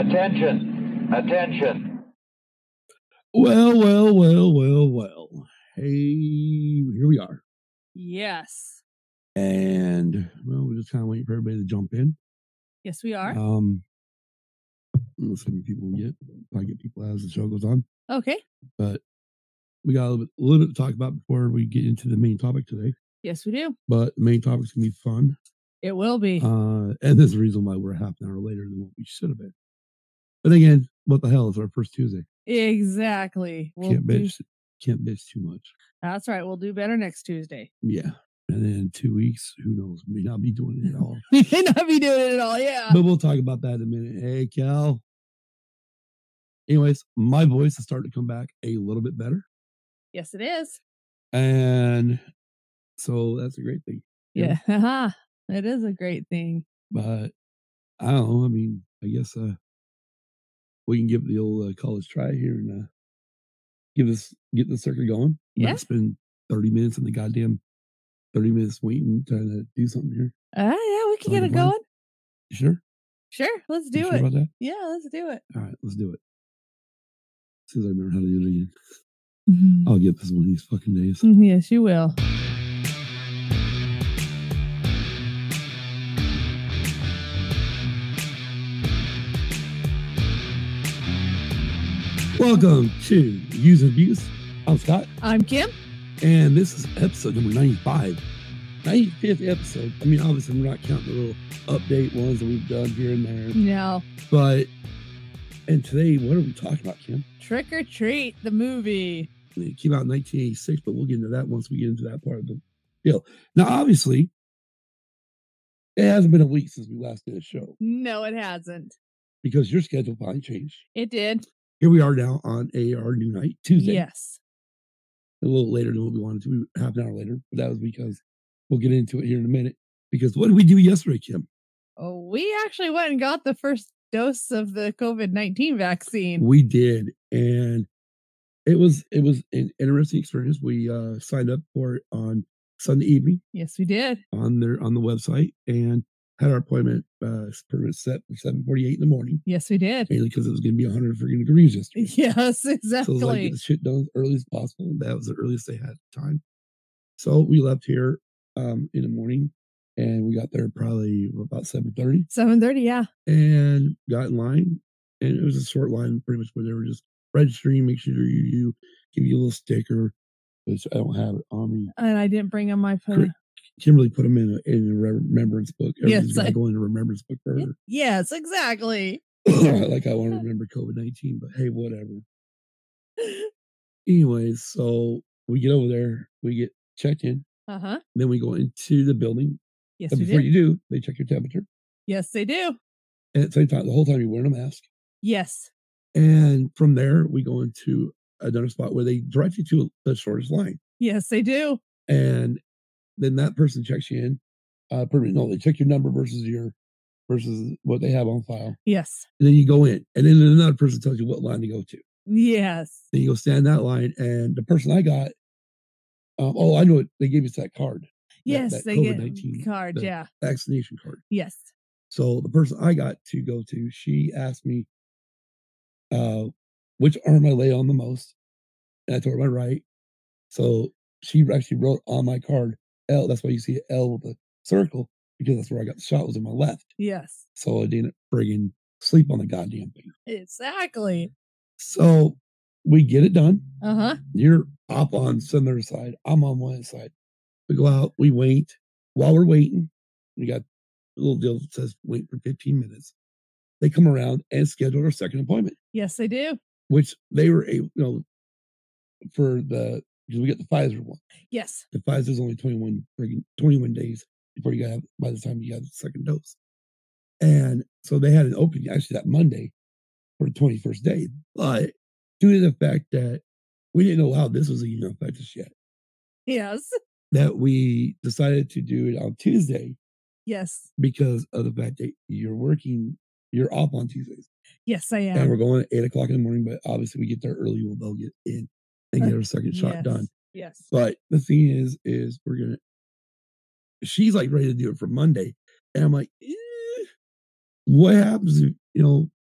Attention. Attention. Well. Hey, here we are. Yes. And, well, we're just kind of waiting for everybody to jump in. Yes, we are. Let's see how many people we get. Probably get people as the show goes on. Okay. But we got a little bit to talk about before we get into the main topic today. Yes, we do. But the main topic's going to be fun. It will be. And there's a reason why we're half an hour later than what we should have been. But again, what the hell? It's our first Tuesday. Exactly. Can't bitch too much. That's right. We'll do better next Tuesday. Yeah. And then in 2 weeks, who knows? We may not be doing it at all. We may not be doing it at all, yeah. But we'll talk about that in a minute. Hey, Cal. Anyways, my voice is starting to come back a little bit better. Yes, it is. And so that's a great thing. Yeah. It is a great thing. But I don't know. I mean, I guess we can give the old college try here and get the circuit going. Yeah. It's been 30 minutes in the goddamn 30 minutes waiting, trying to do something here. Yeah, we can get it going. You sure? Sure, let's do Sure it. about that? Yeah, let's do it. All right, let's do it. As soon as I remember how to do it again. Mm-hmm. I'll get this one of these fucking days. Yes, you will. Welcome to Use and Abuse. I'm Scott. I'm Kim. And this is episode number 95. 95th episode. I mean, obviously, we're not counting the little update ones that we've done here and there. No. And today, what are we talking about, Kim? Trick or Treat, the movie. It came out in 1986, but we'll get into that once we get into that part of the deal. Now, obviously, it hasn't been a week since we last did a show. No, it hasn't. Because your schedule finally changed. It did. Here we are now on our new night, Tuesday. Yes. A little later than what we wanted to, half an hour later. But that was because we'll get into it here in a minute. Because what did we do yesterday, Kim? Oh, we actually went and got the first dose of the COVID-19 vaccine. We did. And it was an interesting experience. We signed up for it on Sunday evening. Yes, we did. On the website, and had our appointment pretty much set for 7:48 in the morning. Yes, we did. Mainly because it was going to be 100 freaking degrees yesterday. Yes, exactly. So it was like, get the shit done as early as possible. That was the earliest they had at the time. So we left here in the morning, and we got there probably about 7:30. 7:30, yeah. And got in line, and it was a short line, pretty much where they were just registering, make sure you give you a little sticker, which I don't have it on me. And I didn't bring them my phone. Kimberly put them in a remembrance book. Everything's Yes, got to go in a remembrance book for her. Yes, exactly. Like I want to remember COVID-19, but hey, whatever. Anyways, so we get over there, we get checked in. Then we go into the building. Yes, and before you do, they check your temperature. Yes, they do. And at the same time, the whole time you're wearing a mask. Yes. And from there, we go into another spot where they direct you to the shortest line. Yes, they do. And then that person checks you in. They check your number versus what they have on file. Yes. And then you go in, and then another person tells you what line to go to. Yes. Then you go stand in that line, and the person I got, I know it. They gave us that card. Yes, that they COVID-19 get card. Yeah, vaccination card. Yes. So the person I got to go to, she asked me, which arm I lay on the most, and I told her my right. So she actually wrote on my card L. That's why you see an L with a circle, because that's where I got the shot, was in my left. Yes. So I didn't friggin' sleep on the goddamn thing. Exactly. So we get it done. You're up on some other side. I'm on one side. We go out. We wait. While we're waiting, we got a little deal that says wait for 15 minutes. They come around and schedule our second appointment. Yes, they do. Which they were able, because we get the Pfizer one. Yes. The Pfizer's only 21 days before you got, by the time you got the second dose. And so they had an opening actually that Monday for the 21st day. But due to the fact that we didn't know how this was going to affect us yet. Yes. That we decided to do it on Tuesday. Yes. Because of the fact that you're off on Tuesdays. Yes, I am. And we're going at 8 o'clock in the morning, but obviously we get there early, they'll get in and get our second shot done. Yes. But the thing is she's like ready to do it for Monday. And I'm like, what happens if,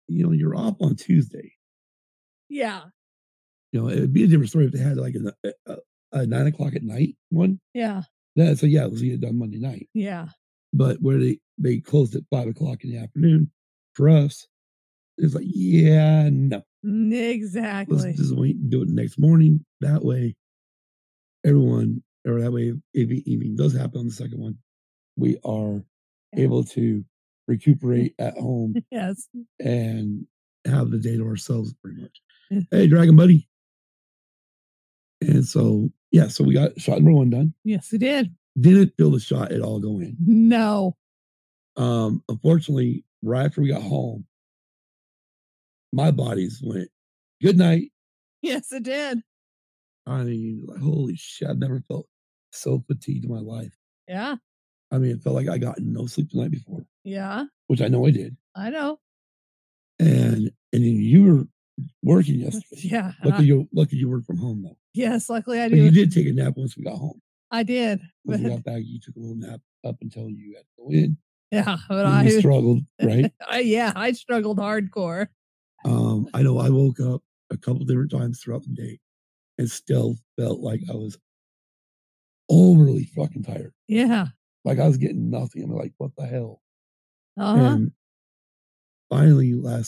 you're off on Tuesday. Yeah. It'd be a different story if they had like a 9 o'clock at night one. Yeah. Then so yeah, let's get it done Monday night. Yeah. But where they closed at 5 o'clock in the afternoon for us, it's like, yeah, no. Exactly. Let's just wait and do it next morning. That way, everyone, or that way, if it even does happen on the second one, we are able to recuperate at home. Yes. And have the day to ourselves pretty much. Hey, Dragon Buddy. And so, yeah, so we got shot number 1 done. Yes, we did. Didn't feel the shot at all go in. No. Unfortunately, right after we got home, my bodies went, good night. Yes, it did. I mean, like, holy shit, I've never felt so fatigued in my life. Yeah. I mean, it felt like I got no sleep the night before. Yeah. Which I know I did. I know. And then you were working yesterday. Yeah. Lucky you work from home though. Yes, luckily I do. But you did take a nap once we got home. I did. When you got back, you took a little nap up until you had to go in. Yeah, but I struggled, right? I struggled hardcore. I know I woke up a couple different times throughout the day and still felt like I was overly fucking tired. Yeah. Like I was getting nothing. I'm like, what the hell? And finally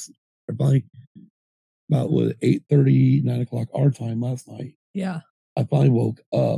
about 8:30, 9 o'clock our time last night. Yeah. I finally woke up.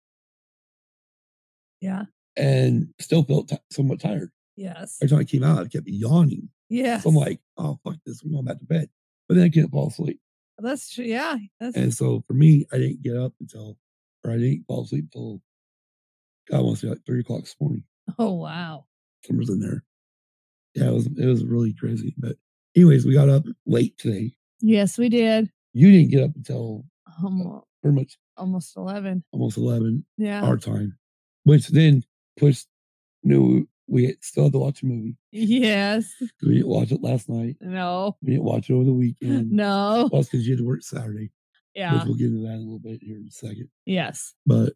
Yeah. And still felt somewhat tired. Yes. Every time I came out, I kept yawning. Yes. So I'm like, oh, fuck this. I'm going back to bed. But then I can't fall asleep. That's true. Yeah. And so for me, I didn't get up I didn't fall asleep until, God wants to say, like 3 o'clock this morning. Oh, wow. Somewhere's in there. Yeah, it was really crazy. But anyways, we got up late today. Yes, we did. You didn't get up until pretty much almost 11. Almost 11. Yeah. Our time. Which then pushed, we still had to watch a movie. Yes. We didn't watch it last night. No. We didn't watch it over the weekend. No. Plus, because you had to work Saturday. Yeah. Which we'll get into that in a little bit here in a second. Yes. But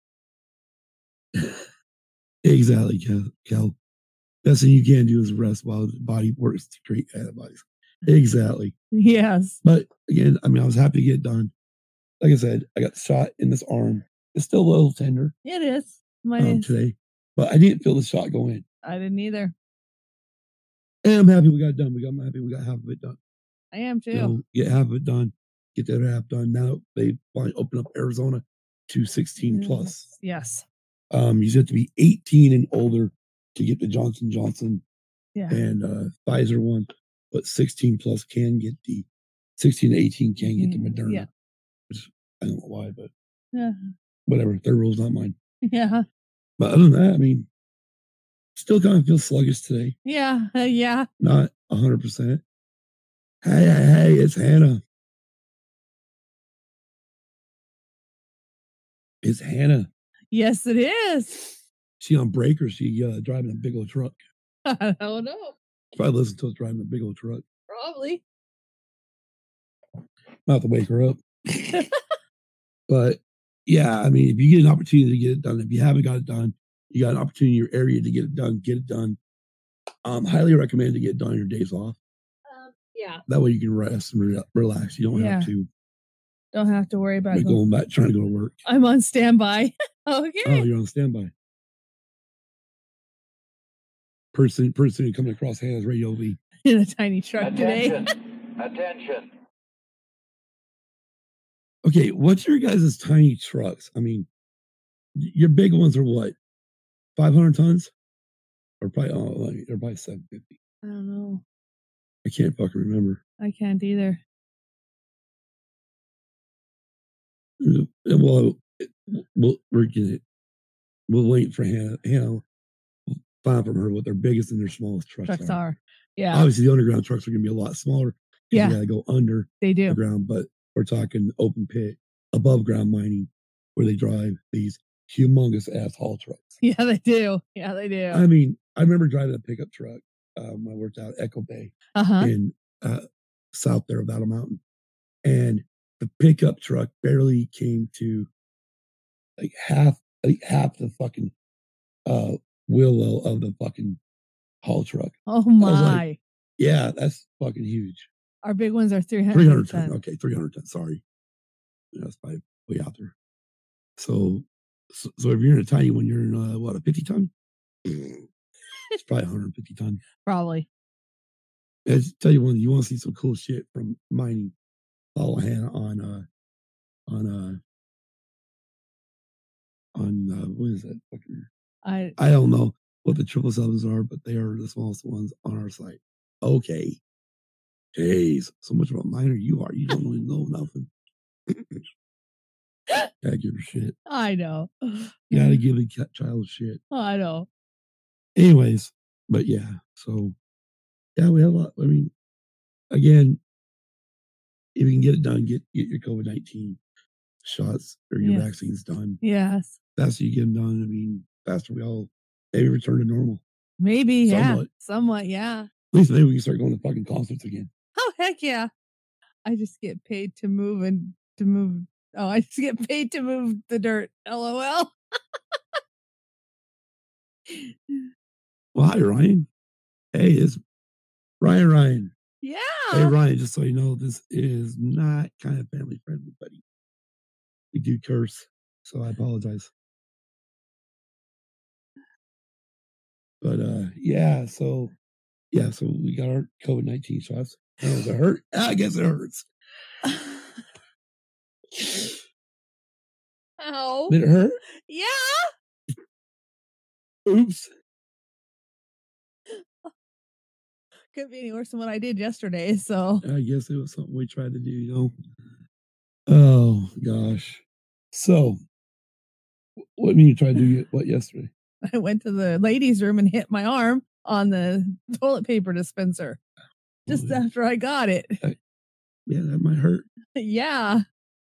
exactly, Cal. Best thing you can do is rest while the body works to create antibodies. Exactly. Yes. But again, I mean, I was happy to get it done. Like I said, I got shot in this arm. It's still a little tender. It is. Today. But I didn't feel the shot go in. I didn't either. And I'm happy we got it done. I'm happy we got half of it done. I am too. Get half of it done. Get that half done. Now they finally open up Arizona to 16 plus. Yes. You just have to be 18 and older to get the Johnson Johnson and Pfizer one, but 16 plus can get the 16 to 18 can get the Moderna. Yeah. Which I don't know why, but whatever. Their rules, not mine. Yeah. But other than that, I mean, still kind of feel sluggish today. Yeah. Yeah. Not 100%. Hey, it's Hannah. It's Hannah. Yes, it is. She on break or she driving a big old truck? I don't know. Probably listen to us driving a big old truck. Probably. Might have to wake her up. But yeah, I mean, if you get an opportunity to get it done, if you haven't got it done, you got an opportunity in your area to get it done, get it done. Highly recommend to get it done on your days off. Yeah. That way you can rest and relax. You don't have to. Don't have to worry about going back, trying to go to work. I'm on standby. Okay. Oh, you're on standby. Person coming across Hannah's radio V. In a tiny truck today. Attention. Okay, what's your guys' tiny trucks? I mean, your big ones are what? 500 tons? Or probably, they're probably 750. I don't know. I can't fucking remember. I can't either. Well, we're getting it. We'll wait for Hannah. Hannah, find from her what their biggest and their smallest trucks are. Yeah. Obviously, the underground trucks are going to be a lot smaller. Yeah. They got to go under the ground, but we're talking open pit, above ground mining, where they drive these humongous ass haul trucks. Yeah, they do. Yeah, they do. I mean, I remember driving a pickup truck when I worked out at Echo Bay in south there of Battle Mountain. And the pickup truck barely came to like half the fucking wheel well of the fucking haul truck. Oh my. Yeah, that's fucking huge. Our big ones are 300 ton. Okay, 300 ton. Sorry. Yeah, that's probably way out there. So if you're in a tiny one, you're in a 50 ton? It's probably 150 ton. Probably. I tell you one, you want to see some cool shit from mining. Follow Hannah on what is that? I don't know what the 777s are, but they are the smallest ones on our site. Okay. Jeez, so much of a miner you are. You don't really know nothing. Gotta give her shit. I know. Gotta give a child shit. I know. Anyways, but yeah, so yeah, we have a lot. I mean, again, if you can get it done, get your COVID-19 shots or your vaccines done. Yes. Faster you get them done, I mean, faster we all maybe return to normal. Maybe, somewhat, yeah. At least maybe we can start going to fucking concerts again. Oh, heck yeah. I just get paid to move and to move. Oh, I just get paid to move the dirt. LOL. Well, hi, Ryan. Hey, it's Ryan. Yeah. Hey, Ryan, just so you know, this is not kind of family friendly, buddy. We do curse, so I apologize. But yeah, so we got our COVID-19 shots. Does it hurt? I guess it hurts. Ow. Did it hurt? Yeah. Oops. Couldn't be any worse than what I did yesterday, so. I guess it was something we tried to do, you know. Oh, gosh. So, what mean you tried to do what yesterday? I went to the ladies' room and hit my arm on the toilet paper dispenser just after I got it. Yeah, that might hurt. Yeah.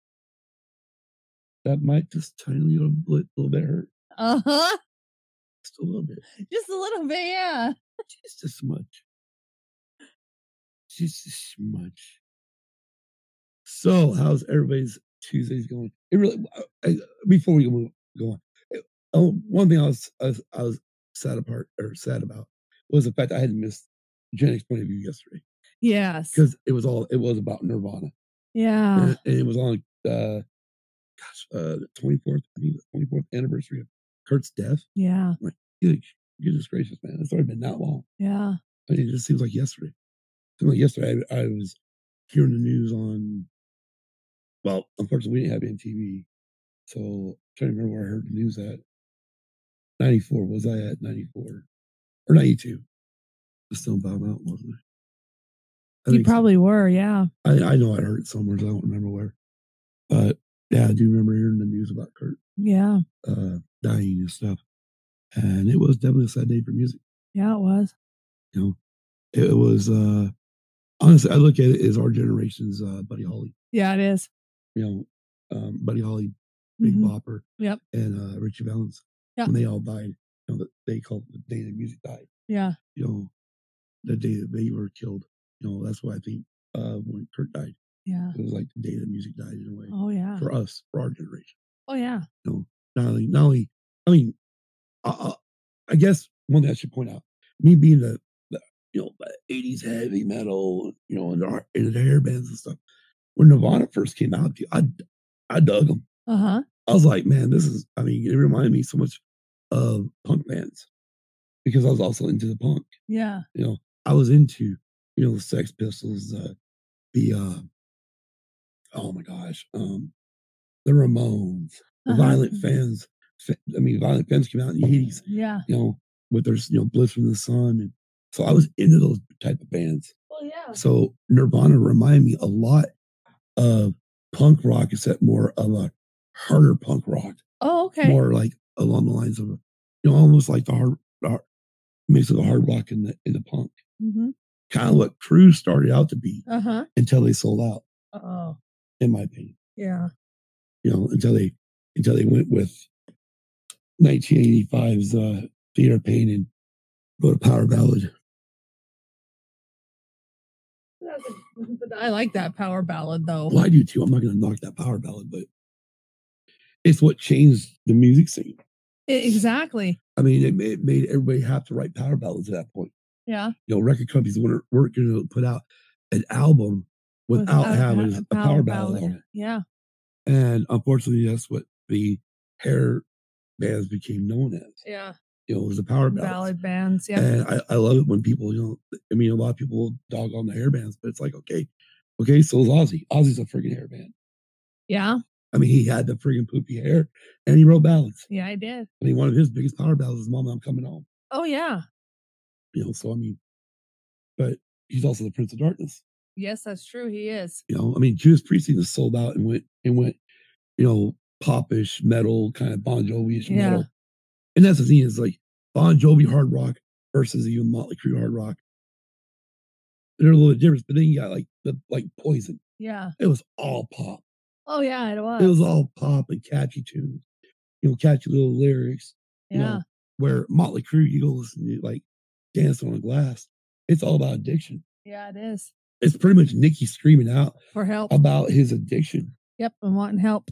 That might just tiny little bit hurt. Uh-huh. Just a little bit. Just a little bit, yeah. Just a smudge. Just a smudge. So, how's everybody's Tuesdays going? It really. Before we go on, one thing I was sad about was the fact I had missed Jenny's point of view yesterday. Yes, because it was about Nirvana. Yeah, and it was on the 24th. I mean, the 24th anniversary of Kurt's death. Yeah, I'm like, goodness gracious, man! It's already been that long. Yeah, I mean, it just seems like yesterday. Yesterday, I was hearing the news on. Well, unfortunately, we didn't have MTV, so I'm trying to remember where I heard the news at. 94. Was I at 94 or 92? The Stone Mountain, wasn't I? You probably were, yeah. I know I heard it somewhere, so I don't remember where. But yeah, I do remember hearing the news about Kurt. Yeah. Dying and stuff. And it was definitely a sad day for music. Yeah, it was. You know, it was honestly, I look at it as our generation's Buddy Holly. Yeah, it is. You know, Buddy Holly, Big Bopper, yep, and Richie Valens. Yeah. When they all died, you know, they called it the day that music died. Yeah. You know, the day that they were killed. You know, that's why I think when Kurt died. Yeah. It was like the day that music died in a way. Oh yeah. For us, for our generation. Oh yeah. You know, not only I mean, I guess one thing I should point out, me being the 80s heavy metal, you know, and the hair bands and stuff. When Nirvana first came out, I dug them. Uh-huh. I was like, man, it reminded me so much of punk bands because I was also into the punk. Yeah. You know, I was into, you know, the Sex Pistols, oh my gosh, the Ramones, the Violent Femmes. Violent Femmes came out in the 80s. Yeah. You know, with their, Bliss from the Sun. And so I was into those type of bands. Oh, yeah. So Nirvana reminded me a lot of punk rock, except more of a harder punk rock. Oh, okay. More like along the lines of, almost like the hard mix of the hard rock and the punk. Mm-hmm. Kind of what Cruise started out to be until they sold out. Oh. In my opinion. Yeah. You know, until they went with 1985's Theater of Pain and wrote a power ballad. I like that power ballad, though. Well, I do too. I'm not going to knock that power ballad, but it's what changed the music scene. Exactly. I mean, it made everybody have to write power ballads at that point. Yeah. Record companies weren't going to put out an album without having a power ballad on it. Yeah. And unfortunately, that's what the hair bands became known as. Yeah. It was the power ballads. Ballad bands. Yeah. And I love it when people, a lot of people dog on the hair bands, but it's like, okay, so is Ozzy. Ozzy's a friggin' hair band. Yeah. I mean, he had the friggin' poopy hair and he wrote ballads. Yeah, I did. I mean, one of his biggest power ballads is Mama, I'm Coming Home. Oh, yeah. So, I mean, but he's also the Prince of Darkness. Yes, that's true. He is. I mean, Judas Priest is sold out and went, popish metal, kind of Bon Jovi-ish metal. And that's the thing is like Bon Jovi hard rock versus even Motley Crue hard rock. They're a little bit different, but then you got like Poison. Yeah. It was all pop. Oh, yeah, it was. It was all pop and catchy tunes, catchy little lyrics. Yeah. Where Motley Crue, you go listen to like Dancing on the Glass. It's all about addiction. Yeah, it is. It's pretty much Nicky screaming out for help about his addiction. Yep, and wanting help.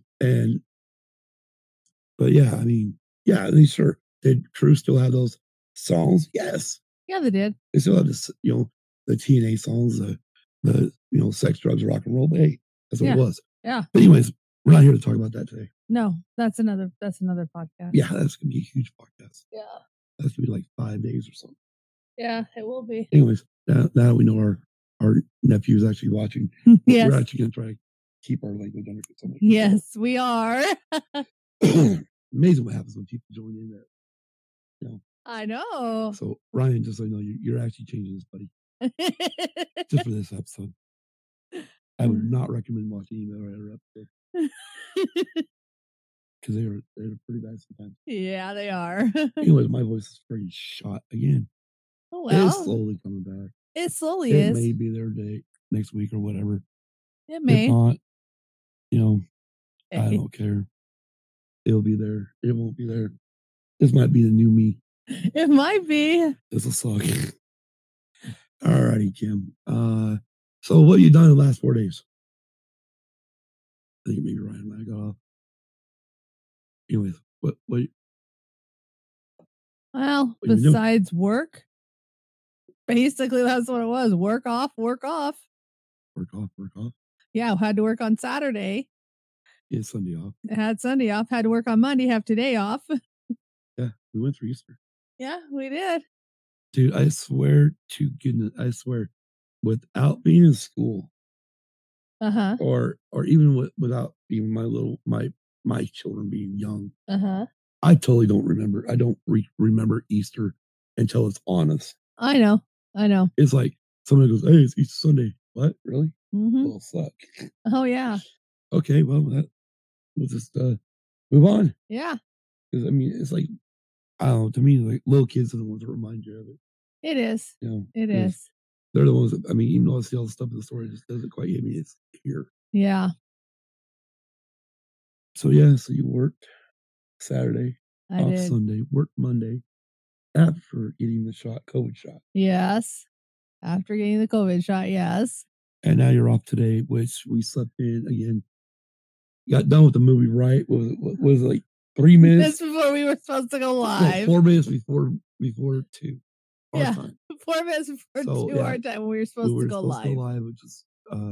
But yeah, I mean, yeah, they sure did. Crue still have those songs? Yes. Yeah, they did. They still have this, the TNA songs, the sex, drugs, rock and roll. But hey, that's what it was. Yeah. But anyways, we're not here to talk about that today. No, that's another podcast. Yeah, that's gonna be a huge podcast. Yeah. That's gonna be like 5 days or something. Yeah, it will be. Anyways, now we know our nephew is actually watching. Yes. We're actually gonna try to keep our language under control. Yes, we are. Amazing what happens when people join in that. I know. So Ryan, just so you know, you're actually changing this, buddy. Just for this episode. I would not recommend watching Email Writer episode. Because they're pretty bad sometimes. Yeah, they are. Anyways, my voice is pretty shot again. Oh, well. It's slowly coming back. It slowly is. It may be their day next week or whatever. It may. If not, I don't care. It'll be there. It won't be there. This might be the new me. It might be. This will suck. Alrighty, Kim. So what have you done in the last 4 days? I think maybe Ryan and I got off. Anyways, what well, besides work, basically that's what it was. Work off. Work off. Yeah, I had to work on Saturday. Yeah, Sunday off. I had Sunday off. Had to work on Monday. Have today off. Yeah, we went through Easter. Yeah, we did. Dude, I swear to goodness, without being in school, or even without even my children being young, I totally don't remember. I don't remember Easter until it's on us. I know. It's like somebody goes, "Hey, it's Easter Sunday." What? Really? Mm-hmm. Well, suck. Oh yeah. Okay, well, we'll just move on. Yeah. Because I mean, it's like, I don't know. To me, like little kids are the ones that remind you of it. It is. It is. They're the ones that, I mean, even though I see all the stuff in the story, it just doesn't quite hit me. It's here. Yeah. So yeah, so you worked Saturday, I off did. Sunday, worked Monday after getting the COVID shot. Yes. After getting the COVID shot, yes. And now you're off today, which we slept in again. Got done with the movie, right? Was it like 3 minutes? That's before we were supposed to go live. No, 4 minutes before 2. Yeah, time. 4 minutes before 2 our time when we were supposed to go live. Which is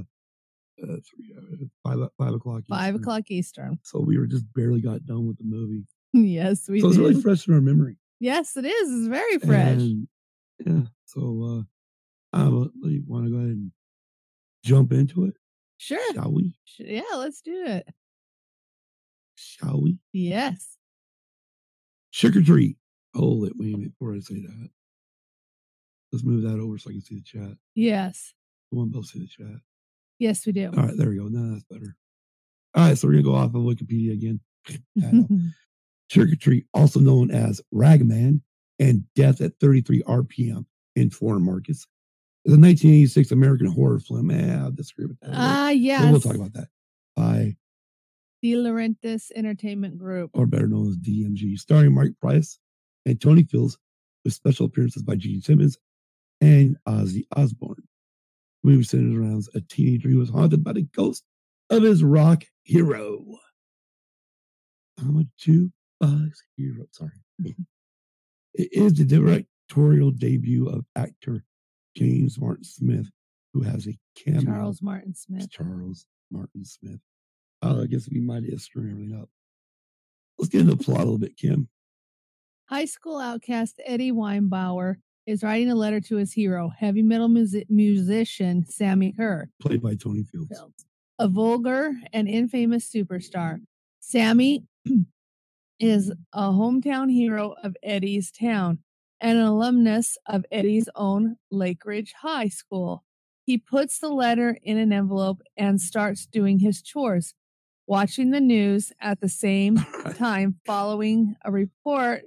5 o'clock. 5 o'clock Eastern. So we were just barely got done with the movie. Yes, we did. So it's really fresh in our memory. Yes, it is. It's very fresh. And, yeah. So you want to go ahead and jump into it? Sure. Shall we? Yeah, let's do it. Shall we? Yes. Trick or treat. Hold it. Wait a minute before I say that. Let's move that over so I can see the chat. Yes. I want both see the chat. Yes, we do. All right, there we go. No, that's better. All right, so we're going to go off of Wikipedia again. Trick or treat, also known as Ragaman and Death at 33 RPM in foreign markets, is a 1986 American horror film. I'll disagree with that. Yes. We'll talk about that. By De Laurentiis Entertainment Group, or better known as DMG, starring Mark Price and Tony Fields, with special appearances by Gene Simmons and Ozzy Osbourne. The movie centers around a teenager who was haunted by the ghost of his rock hero. I'm a jukebox hero. Sorry. It is the directorial debut of actor James Martin Smith, who has a cameo. Charles Martin Smith. I guess we might have screwed everything up. Let's get into the plot a little bit, Kim. High school outcast Eddie Weinbauer is writing a letter to his hero, heavy metal musician Sammy Kerr, played by Tony Fields, a vulgar and infamous superstar. Sammy is a hometown hero of Eddie's town and an alumnus of Eddie's own Lake Ridge High School. He puts the letter in an envelope and starts doing his chores, watching the news at the same time, following a report.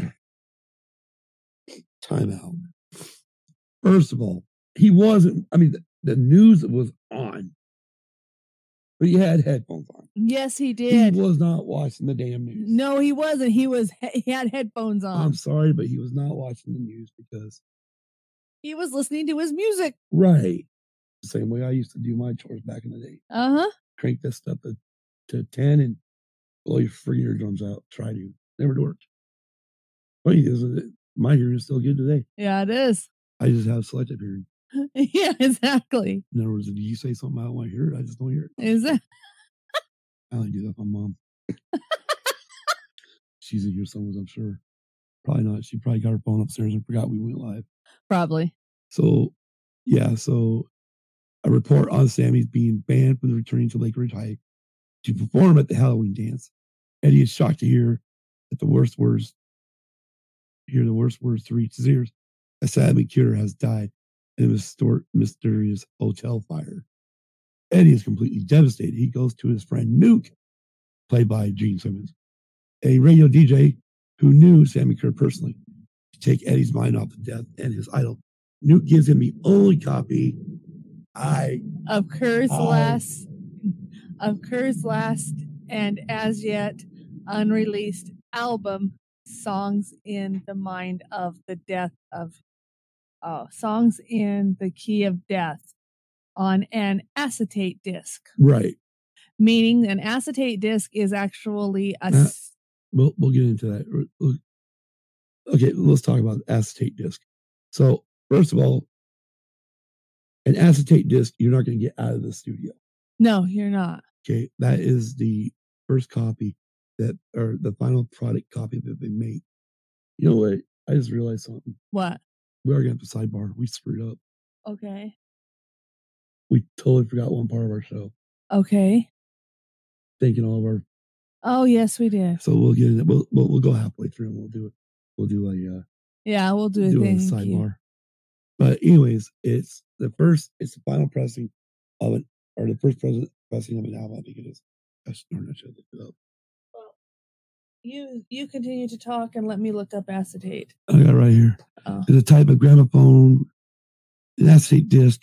Time out. First of all, he wasn't, the news was on, but he had headphones on. Yes, he did. He was not watching the damn news. No, he wasn't. He had headphones on. I'm sorry, but he was not watching the news because he was listening to his music. Right. The same way I used to do my chores back in the day. Crank this stuff to 10 and blow your freaking eardrums out. Try to. Never worked. Funny is it? My hearing is still good today. Yeah, it is. I just have selective hearing. Yeah, exactly. In other words, if you say something I don't want to hear it, I just don't hear it. Is that? I only do that with my mom. She's in here somewhere, I'm sure. Probably not. She probably got her phone upstairs and forgot we went live. Probably. So, yeah. So, a report on Sammy's being banned from returning to Lake Ridge High to perform at the Halloween dance. Eddie is shocked to hear the worst words to reach his ears. A Sammy Kerr has died in a mysterious hotel fire. Eddie is completely devastated. He goes to his friend Nuke, played by Gene Simmons, a radio DJ who knew Sammy Kerr personally, to take Eddie's mind off the death and his idol. Nuke gives him the only copy of Kerr's last and as yet unreleased album, Songs in the Mind of the Death of Songs in the Key of Death, on an acetate disc. Right. Meaning an acetate disc is actually a... We'll get into that. Okay, let's talk about acetate disc. So, first of all, an acetate disc, you're not going to get out of the studio. No, you're not. Okay, that is the first copy or the final product copy that they make. You know what? I just realized something. What? We are going to have to sidebar. We screwed up. Okay. We totally forgot one part of our show. Okay. Thanking all of our... Oh, yes, we did. So we'll get in it. We'll go halfway through and we'll do a we'll do a sidebar. But anyways, it's the final pressing of it, or the first pressing of an album, I think it is. I should look it up. Well, you continue to talk and let me look up acetate. I got it right here. Oh. It's a type of gramophone. An acetate disc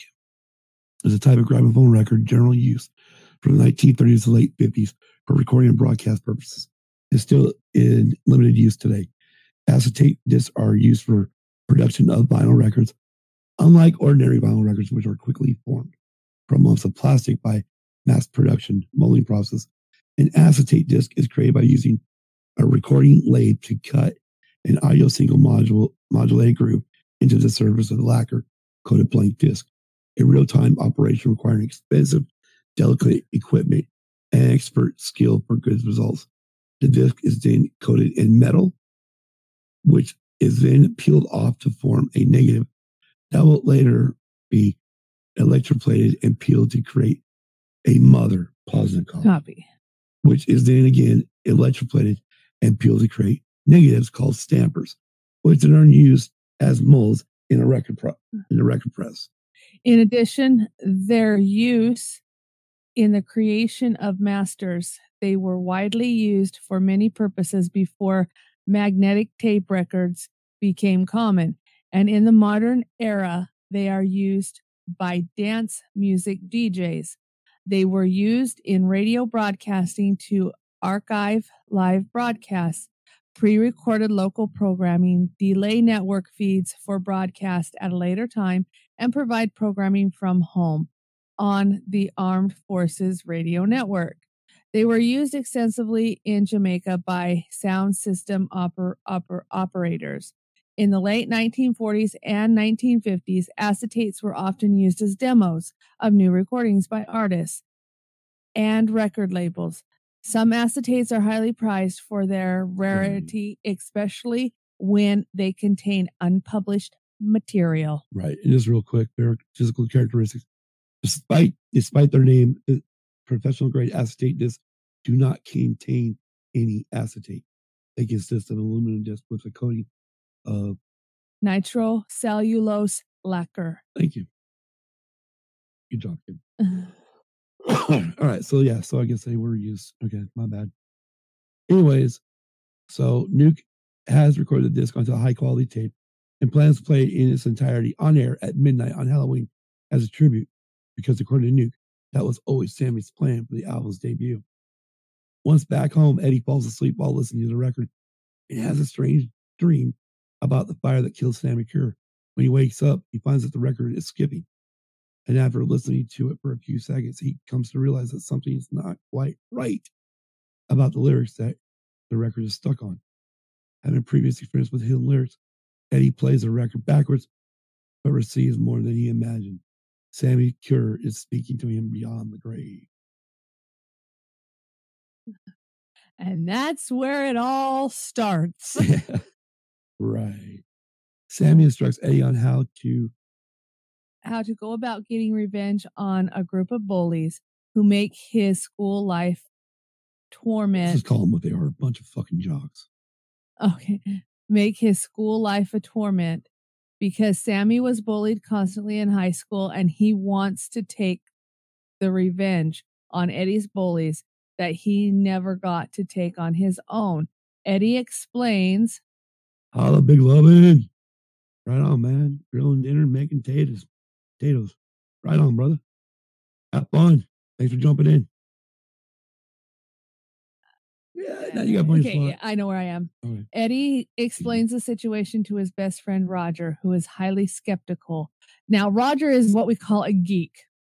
is a type of gramophone record generally used from the 1930s to late 50s for recording and broadcast purposes. It's still in limited use today. Acetate discs are used for production of vinyl records, unlike ordinary vinyl records, which are quickly formed from lumps of plastic by mass production molding process. An acetate disc is created by using a recording lathe to cut an audio single modulated groove into the surface of the lacquer coated blank disc. A real-time operation requiring expensive, delicate equipment and expert skill for good results. The disc is then coated in metal, which is then peeled off to form a negative that will later be electroplated and peeled to create a mother positive copy, which is then again electroplated and peeled to create negatives called stampers, which are used as molds in a record press. In addition, their use in the creation of masters, they were widely used for many purposes before magnetic tape records became common. And in the modern era, they are used by dance music DJs. They were used in radio broadcasting to archive live broadcasts, pre-recorded local programming, delay network feeds for broadcast at a later time, and provide programming from home on the Armed Forces Radio Network. They were used extensively in Jamaica by sound system operators. In the late 1940s and 1950s, acetates were often used as demos of new recordings by artists and record labels. Some acetates are highly prized for their rarity, especially when they contain unpublished material. Right. And just real quick, their physical characteristics, despite their name, professional grade acetate discs do not contain any acetate. They consist of aluminum disc with a coating of nitrocellulose lacquer. Thank you. Good job, Kim. All right. So yeah. So I guess they were used. Okay. My bad. Anyways, so Nuke has recorded the disc onto a high quality tape and plans to play it in its entirety on air at midnight on Halloween as a tribute, because according to Nuke, that was always Sammy's plan for the album's debut. Once back home, Eddie falls asleep while listening to the record and has a strange dream about the fire that killed Sammy Kerr. When he wakes up, he finds that the record is skipping. And after listening to it for a few seconds, he comes to realize that something is not quite right about the lyrics that the record is stuck on. Having previous experience with hidden lyrics, Eddie plays the record backwards, but receives more than he imagined. Sammy Kerr is speaking to him beyond the grave. And that's where it all starts. Right. Sammy instructs Eddie on how to go about getting revenge on a group of bullies who make his school life torment. Let's just call them what they are, a bunch of fucking jocks. Okay. Make his school life a torment because Sammy was bullied constantly in high school and he wants to take the revenge on Eddie's bullies that he never got to take on his own. Eddie explains. Holla, big lovin'. Right on, man. Grilling dinner, making potatoes. Right on, brother. Have fun. Thanks for jumping in. Yeah, now you got plenty of fun. Yeah, I know where I am. Okay. Eddie explains the situation to his best friend, Roger, who is highly skeptical. Now, Roger is what we call a geek.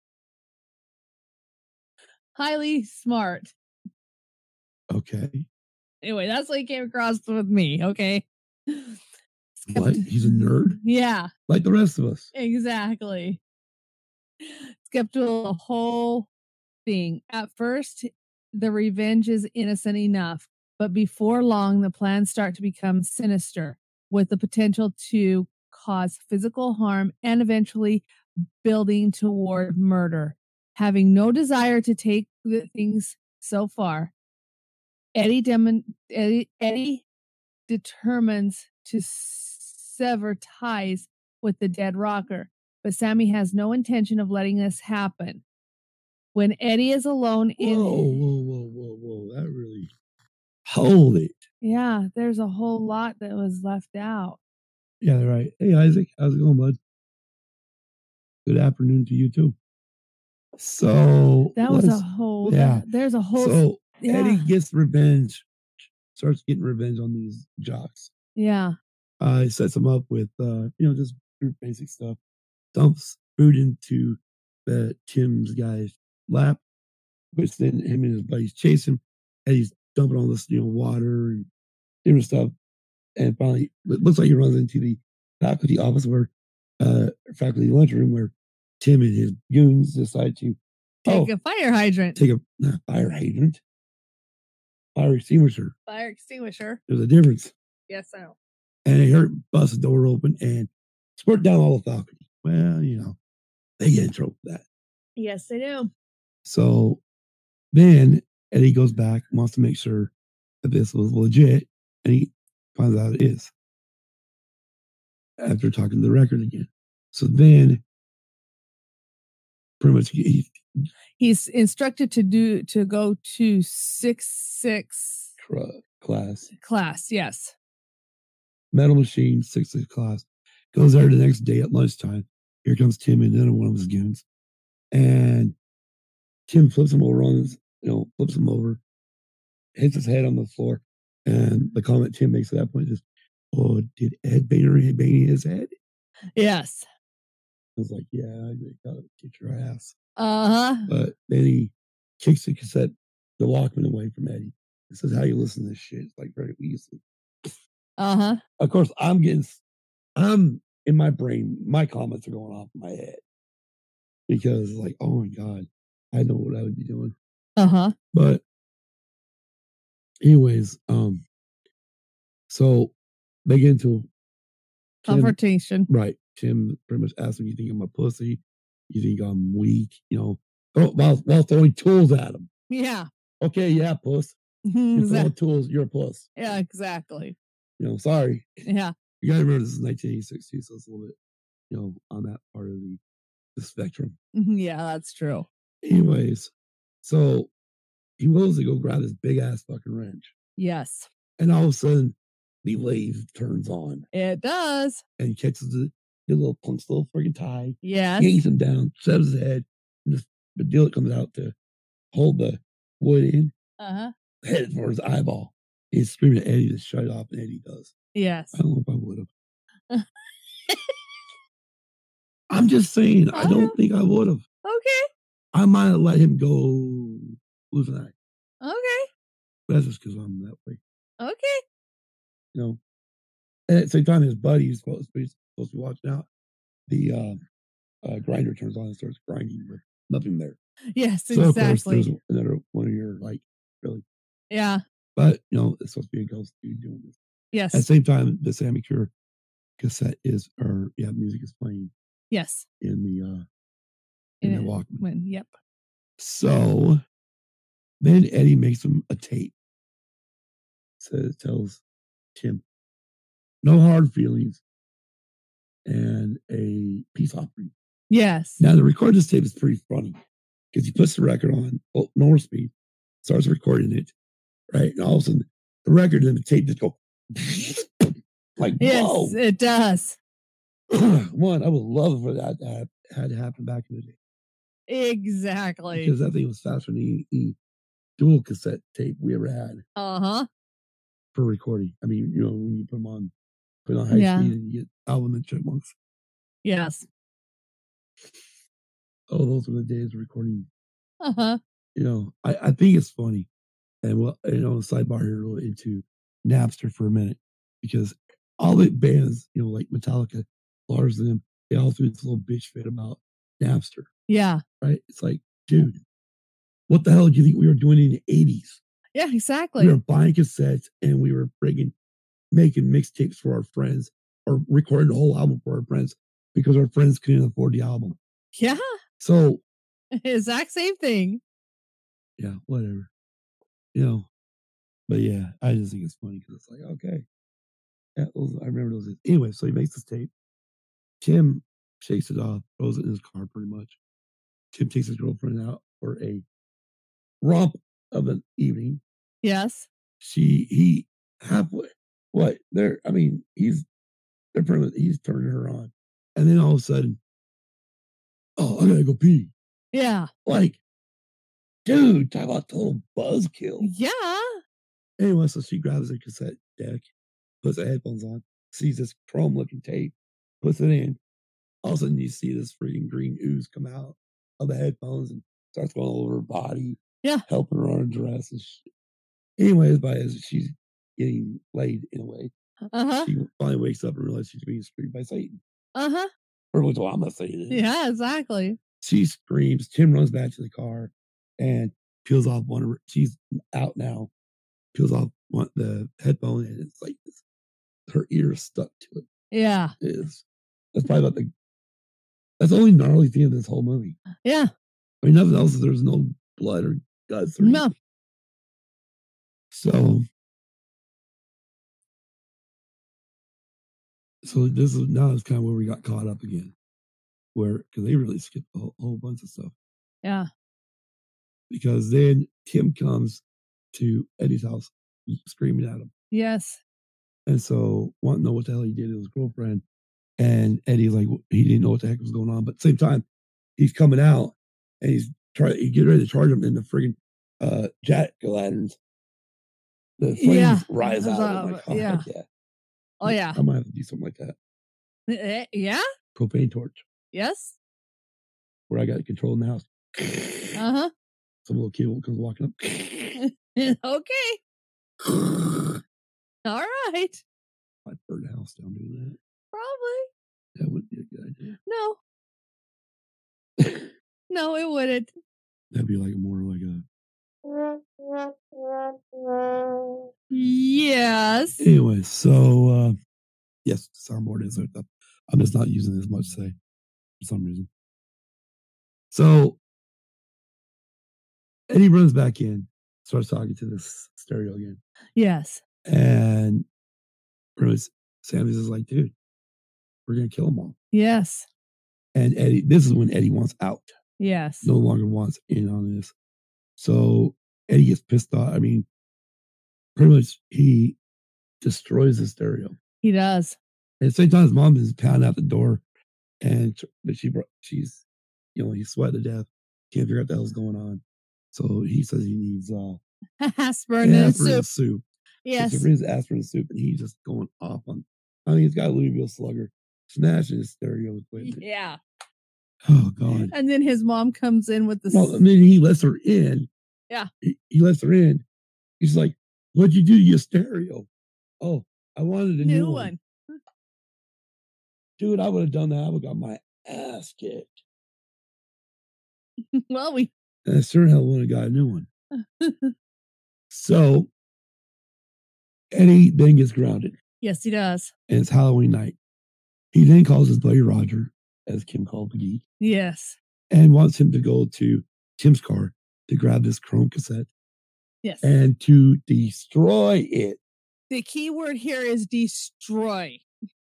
Highly smart. Okay. Anyway, that's what he came across with me, okay? What? He's a nerd? Yeah. Like the rest of us. Exactly. Skeptical the whole thing. At first, the revenge is innocent enough, but before long, the plans start to become sinister with the potential to cause physical harm and eventually building toward murder. Having no desire to take the things so far, Eddie determines to sever ties with the dead rocker, but Sammy has no intention of letting this happen. When Eddie is alone in... Whoa. That really... Hold it. Yeah, there's a whole lot that was left out. Yeah, right. Hey, Isaac. How's it going, bud? Good afternoon to you, too. So... That was a whole... Yeah. There's a whole... So, yeah. Eddie gets revenge. Starts getting revenge on these jocks. Yeah. He sets them up with, just basic stuff. Dumps food into Tim's guy's lap, which then him and his buddies chase him, and he's dumping all this, water and different stuff. And finally, it looks like he runs into the faculty office faculty lunchroom where Tim and his goons decide to take a fire hydrant. Not fire hydrant. Fire extinguisher. Fire extinguisher. There's a difference. Yes, I know. And they bust the door open and squirt down all the faculty. Well, they get in trouble for that. Yes, they do. So then Eddie goes back, wants to make sure that this was legit, and he finds out it is after talking to the record again. So then, pretty much, he's instructed to go to 6-6 class. Yes, Metal Machine 6-6 class. Goes there the next day at lunchtime. Here comes Tim and then one of his goons, and Tim flips him over hits his head on the floor, and the comment Tim makes at that point is, "Oh, did Ed Bainer bang his head?" Yes. I was like, "Yeah, I gotta kick your ass." Uh-huh. But then he kicks the Walkman away from Eddie. He says, "How you listen to this shit?" It's like very easily. Uh-huh. Of course, I'm getting I'm in my brain, my comments are going off in my head because, like, oh my God, I know what I would be doing. But, anyways, so they get into confrontation. Right. Tim pretty much asks him, "You think I'm a pussy? You think I'm weak?" While throwing tools at him. Yeah. Okay, yeah, puss. You're throwing tools, you're a puss. Yeah, exactly. Sorry. Yeah. You gotta remember this is 1986 too, so it's a little bit, on that part of the spectrum. Yeah, that's true. Anyways, so he wills to go grab this big ass fucking wrench. Yes. And all of a sudden, the lathe turns on. It does. And he catches the little punk's little friggin' tie. Yes. Yanks him down, shoves his head, and the deal that comes out to hold the wood in, headed for his eyeball. He's screaming at Eddie to shut it off, and Eddie does. Yes. I don't know if I would have. I'm just saying, I don't think I would have. Okay. I might have let him go lose an eye. Okay. But that's just because I'm that way. Okay. And at the same time, his buddy is supposed to be watching out. The grinder turns on and starts grinding with nothing there. Yes, so exactly. Of course, there's another one of your, like, really. Yeah. But, it's supposed to be a ghost dude doing this. Yes. At the same time, the Sammy Cure cassette music is playing. Yes. In the Walkman. Yep. So then Eddie makes him a tape. So it tells Tim, no hard feelings, and a peace offering. Yes. Now the record this tape is pretty funny because he puts the record on normal speed, starts recording it, right? And all of a sudden the record and the tape just go like, yes, whoa. It does. One, I would love for that to had to happen back in the day. Exactly. Because that thing was faster than any dual cassette tape we ever had. For recording. I mean, when you put on high speed and you get Alvin and Chipmunks. Yes. Oh, those were the days of recording. I think it's funny. And sidebar here a little into Napster for a minute. Because all the bands, like Metallica, Lars and them, they all threw this little bitch fit about Napster. Yeah. Right? It's like, dude, what the hell do you think we were doing in the 80s? Yeah, exactly. We were buying cassettes and we were making mixtapes for our friends or recording the whole album for our friends because our friends couldn't afford the album. Yeah. So exact same thing. Yeah, whatever. But yeah, I just think it's funny because it's like, okay. Yeah, I remember those. Anyway, so he makes this tape. Tim shakes it off, throws it in his car pretty much. Tim takes his girlfriend out for a romp of an evening. Yes. He halfway. What? He's turning her on. And then all of a sudden, oh, I gotta go pee. Yeah. Like, dude, talk about total buzzkill. Yeah. Anyway, so she grabs a cassette deck, puts the headphones on, sees this chrome looking tape, puts it in. All of a sudden, you see this freaking green ooze come out of the headphones and starts going all over her body. Yeah. Helping her undress and shit. Anyways, as she's getting laid in a way, she finally wakes up and realizes she's being screamed by Satan. Or which I'm not saying it is. Yeah, exactly. She screams. Tim runs back to the car and peels off one of her. She's out now. Peels off the headphone, and it's like her ear is stuck to it. Yeah. That's probably about that's the only gnarly thing of this whole movie. Yeah. I mean, nothing else. There's no blood or guts. Or no. So this is now is kind of where we got caught up again, because they really skipped a whole bunch of stuff. Yeah. Because then Tim comes to Eddie's house screaming at him. Yes. And so wanting to know what the hell he did to his girlfriend. And Eddie's like, he didn't know what the heck was going on. But at the same time, he's coming out and he's getting ready to charge him in the friggin' jack-o'-lanterns. The flames rise out of my car. Yeah. Oh, yeah. I might have to do something like that. Yeah? Propane torch. Yes. Where I got to control in the house. Some little kid comes walking up. Okay. All right. I'd burn the house down doing that. Probably. That wouldn't be a good idea. No. No, it wouldn't. That'd be like more like a. Yes. Anyway, so yes, soundboard is hooked up. I'm just not using it as much today for some reason. So Eddie runs back in, starts talking to this stereo again. Yes. And Sammy's is like, dude, we're going to kill them all. Yes. And Eddie, this is when Eddie wants out. Yes. No longer wants in on this. So Eddie gets pissed off. I mean, pretty much he destroys the stereo. He does. And at the same time, his mom is pounding out the door. But she's, he's sweating to death. Can't figure out what the hell's going on. So he says he needs aspirin soup. Yes. So he brings aspirin soup, and he's just going off on. I mean, he's got a Louisville Slugger smashing his stereo equipment. Yeah. Oh God. And then his mom comes in with the. Well, I mean, he lets her in. Yeah. He lets her in. He's like, "What'd you do to your stereo?" Oh, I wanted a new one. Dude, I would have done that. I would have got my ass kicked. Well, and I sure hell would have got a new one. So Eddie then gets grounded. Yes, he does. And it's Halloween night. He then calls his buddy Roger, as Kim called the geek. Yes. And wants him to go to Tim's car to grab this chrome cassette. Yes. And to destroy it. The key word here is destroy.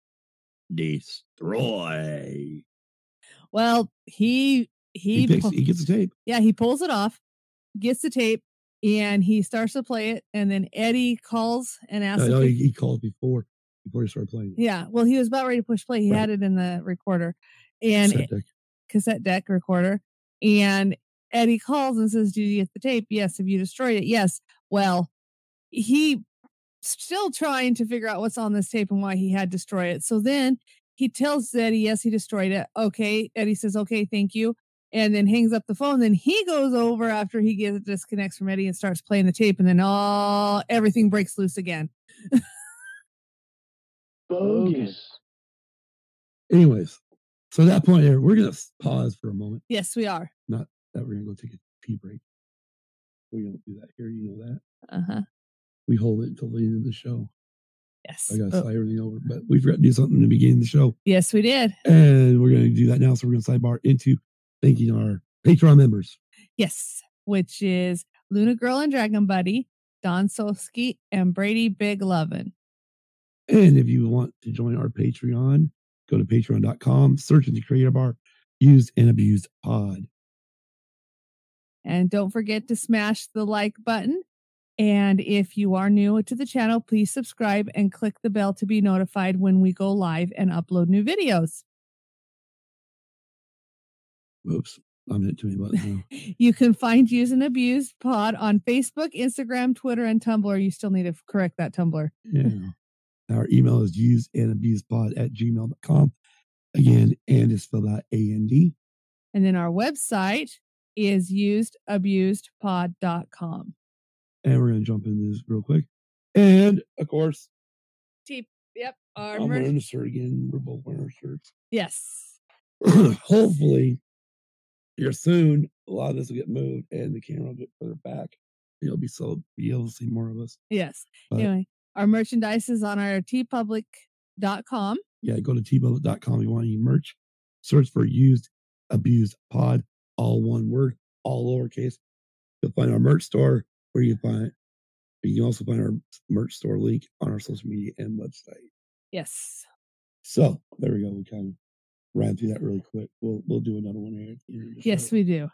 Destroy. Well, he gets the tape. Yeah, he pulls it off, gets the tape, and he starts to play it. And then Eddie calls and asks. No, he called before he started playing it. Yeah, well, he was about ready to push play. He had it in the recorder and cassette deck recorder. And Eddie calls and says, "Did you get the tape?" "Yes." "Have you destroyed it?" "Yes." Well, he still trying to figure out what's on this tape and why he had destroyed it. So then he tells Eddie, "Yes, he destroyed it." Okay. Eddie says, "Okay, thank you." And then hangs up the phone. Then he goes over after he disconnects from Eddie and starts playing the tape. And then everything breaks loose again. Bogus. Anyways, so at that point here, we're going to pause for a moment. Yes, we are. Not that we're going to go take a pee break. We don't do that here. You know that. Uh-huh. We hold it until the end of the show. Yes. I got to slide everything over, but we forgot to do something in the beginning of the show. Yes, we did. And we're going to do that now. So we're going to sidebar into thanking our Patreon members. Yes, which is Luna Girl and Dragon Buddy, Don Solsky, and Brady Big Lovin'. And if you want to join our Patreon, go to patreon.com, search in the creator bar, Used and Abused Pod. And don't forget to smash the like button. And if you are new to the channel, please subscribe and click the bell to be notified when we go live and upload new videos. Oops, I'm hitting too many buttons now. You can find Used and Abused Pod on Facebook, Instagram, Twitter, and Tumblr. You still need to correct that Tumblr. Yeah. Our email is usedandabusedpod@gmail.com. Again, and is spelled out A-N-D. And then our website is usedabusedpod.com. And we're going to jump into this real quick. And, of course, yep. I'm wearing a shirt again. We're both wearing our shirts. Yes. Hopefully, here soon, a lot of this will get moved and the camera will get further back. You'll be able to see more of us. Yes. But, anyway, our merchandise is on our tpublic.com. Yeah, go to tpublic.com if you want any merch. Search for Used Abused Pod, all one word, all lowercase. You'll find our merch store where you can also find our merch store link on our social media and website. Yes. So there we go. We kind of ran through that really quick. We'll do another one here. Yes, we do.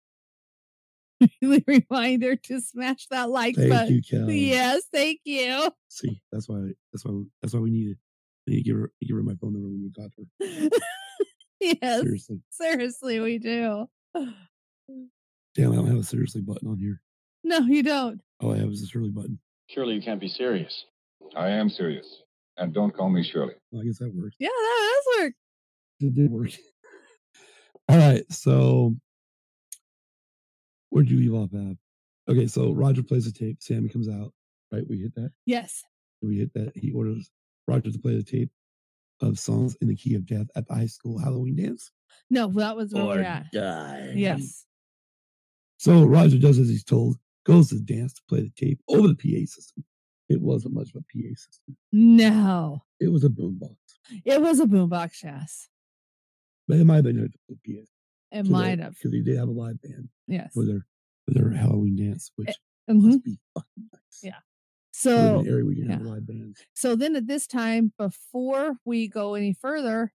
Reminder to smash that like button. Thank you, Kel. Yes, thank you. See, that's why we need it. I need to give her my phone number when you talk to her. Yes. Seriously, we do. Damn, I don't have a seriously button on here. No, you don't. All I have is a Shirley button. Surely you can't be serious. I am serious. And don't call me Shirley. Well, I guess that works. Yeah, that does work. It did work. All right, so where'd you leave off at? Okay, so Roger plays the tape. Sammy comes out. Right, we hit that? Yes. We hit that. He orders Roger to play the tape. of Songs in the Key of Death at the high school Halloween dance? No, that was where we're Or at. die. Yes. So Roger does as he's told, goes to the dance to play the tape over the PA system. It wasn't much of a PA system. No. It was a boombox. It was a boombox, yes. But it might have been a PA. It might have. Because they did have a live band. Yes. For their Halloween dance, which mm-hmm. must be fucking nice. Yeah. So, an area we can have live bands. So then at this time, before we go any further,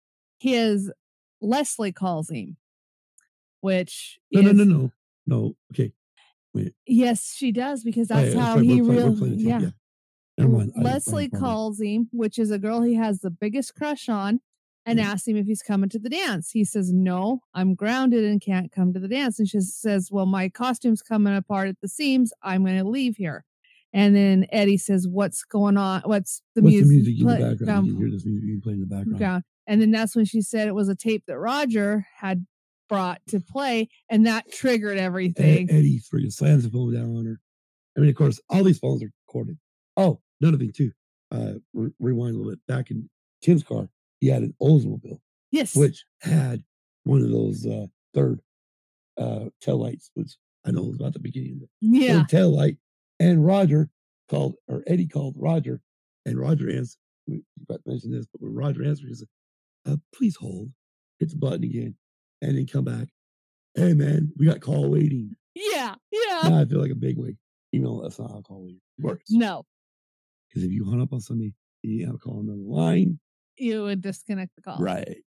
Leslie calls him, which No. Okay. Wait. Yes, she does, because that's how he really. Yeah. Never mind. Leslie calls him, which is a girl he has the biggest crush on, and asks him if he's coming to the dance. He says, "No, I'm grounded and can't come to the dance." And she says, "Well, my costume's coming apart at the seams. I'm going to leave here." And then Eddie says, "What's going on? What's the music in the background? You can hear this music being played in the background." And then that's when she said it was a tape that Roger had brought to play, and that triggered everything. Eddie freaking slams the phone down on her. I mean, of course, all these phones are recorded. Oh, another thing too. Rewind a little bit. Back in Tim's car, he had an Oldsmobile. Yes. Which had one of those third tail lights, which I know was about the beginning of the third tail light. And Eddie called Roger, and Roger answered. We forgot to mention this, but when Roger answered, he said, "Please hold." Hit the button again, and then come back. "Hey man, we got call waiting." Yeah. Now I feel like a bigwig, even though that's not how call waiting works. No. Because if you hung up on somebody, you have to call another line. You would disconnect the call. Right.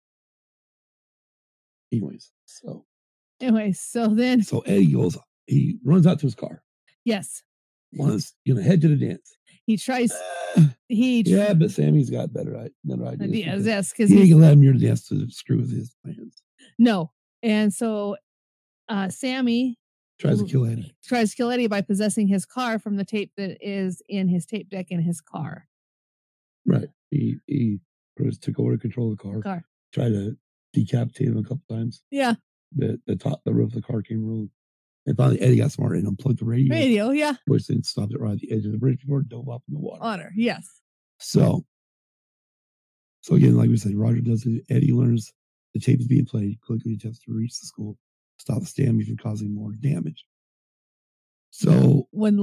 Anyways, so Eddie goes. He runs out to his car. Yes. One's gonna head to the dance. He tries. But Sammy's got better ideas. Yes, because he ain't gonna let him near the dance to screw with his plans. No, and so Sammy tries to kill Eddie by possessing his car from the tape that is in his tape deck in his car. Right. He took over control of the car. Tried to decapitate him a couple times. Yeah. The roof of the car came rolling. And finally, Eddie got smart and unplugged the radio. Yeah. Which then stopped it right at the edge of the bridge before it dove off in the water. Yes. So again, like we said, Roger does it. Eddie learns the tape is being played. Quickly attempts to reach the school, stop the stand from causing more damage. So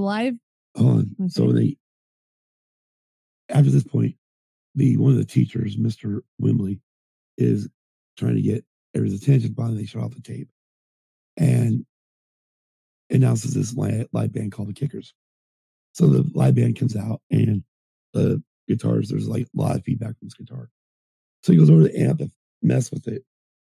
after this point, one of the teachers, Mr. Wimley, is trying to get everyone's attention. Finally, they shut off the tape and announces this live band called the Kickers. So the live band comes out, and the guitars, there's like a lot of feedback from this guitar. So he goes over to the amp to mess with it.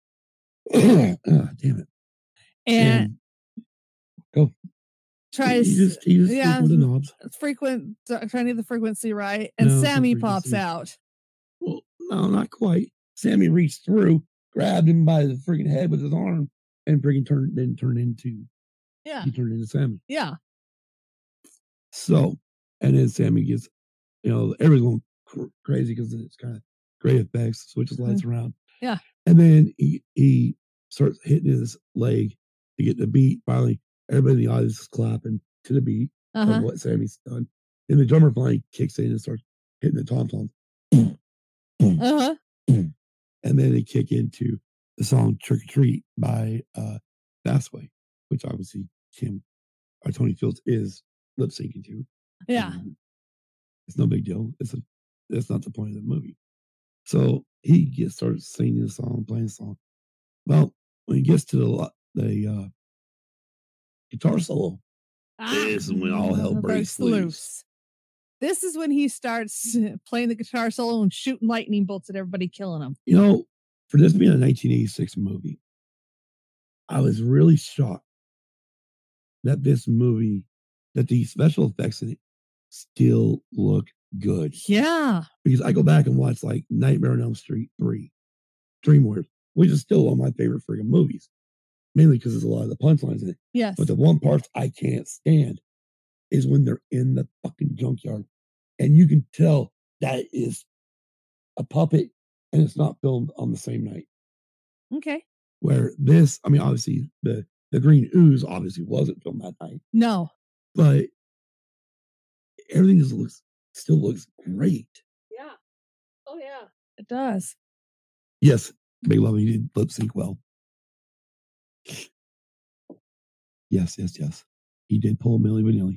Damn it. And go. Tries he just with the knobs. Trying to get the frequency right. And Sammy pops out. Well, no, not quite. Sammy reached through, grabbed him by the freaking head with his arm, and freaking turned into he turned into Sammy. Yeah. So, and then Sammy gets, everybody's going crazy because it's kind of great effects, switches lights around. Yeah. And then he starts hitting his leg to get the beat. Finally, everybody in the audience is clapping to the beat of what Sammy's done. And the drummer finally kicks in and starts hitting the tom-toms. And then they kick into the song Trick or Treat by Fastway, which obviously Tony Fields is lip syncing to. Yeah. It's no big deal. That's not the point of the movie. So he starts singing the song, playing the song. Well, when he gets to the guitar solo, this is when all hell breaks loose. This is when he starts playing the guitar solo and shooting lightning bolts at everybody, killing them. For this being a 1986 movie, I was really shocked that the special effects in it still look good. Yeah. Because I go back and watch like Nightmare on Elm Street 3, DreamWorks, which is still one of my favorite freaking movies. Mainly because there's a lot of the punchlines in it. Yes. But the one part I can't stand is when they're in the fucking junkyard. And you can tell that is a puppet and it's not filmed on the same night. Okay. Where this, obviously the green ooze obviously wasn't filmed that night. No. But everything still looks great. Yeah. Oh yeah. It does. Yes, Big Love, he did lip sync well. Yes. He did pull Milli Vanilli.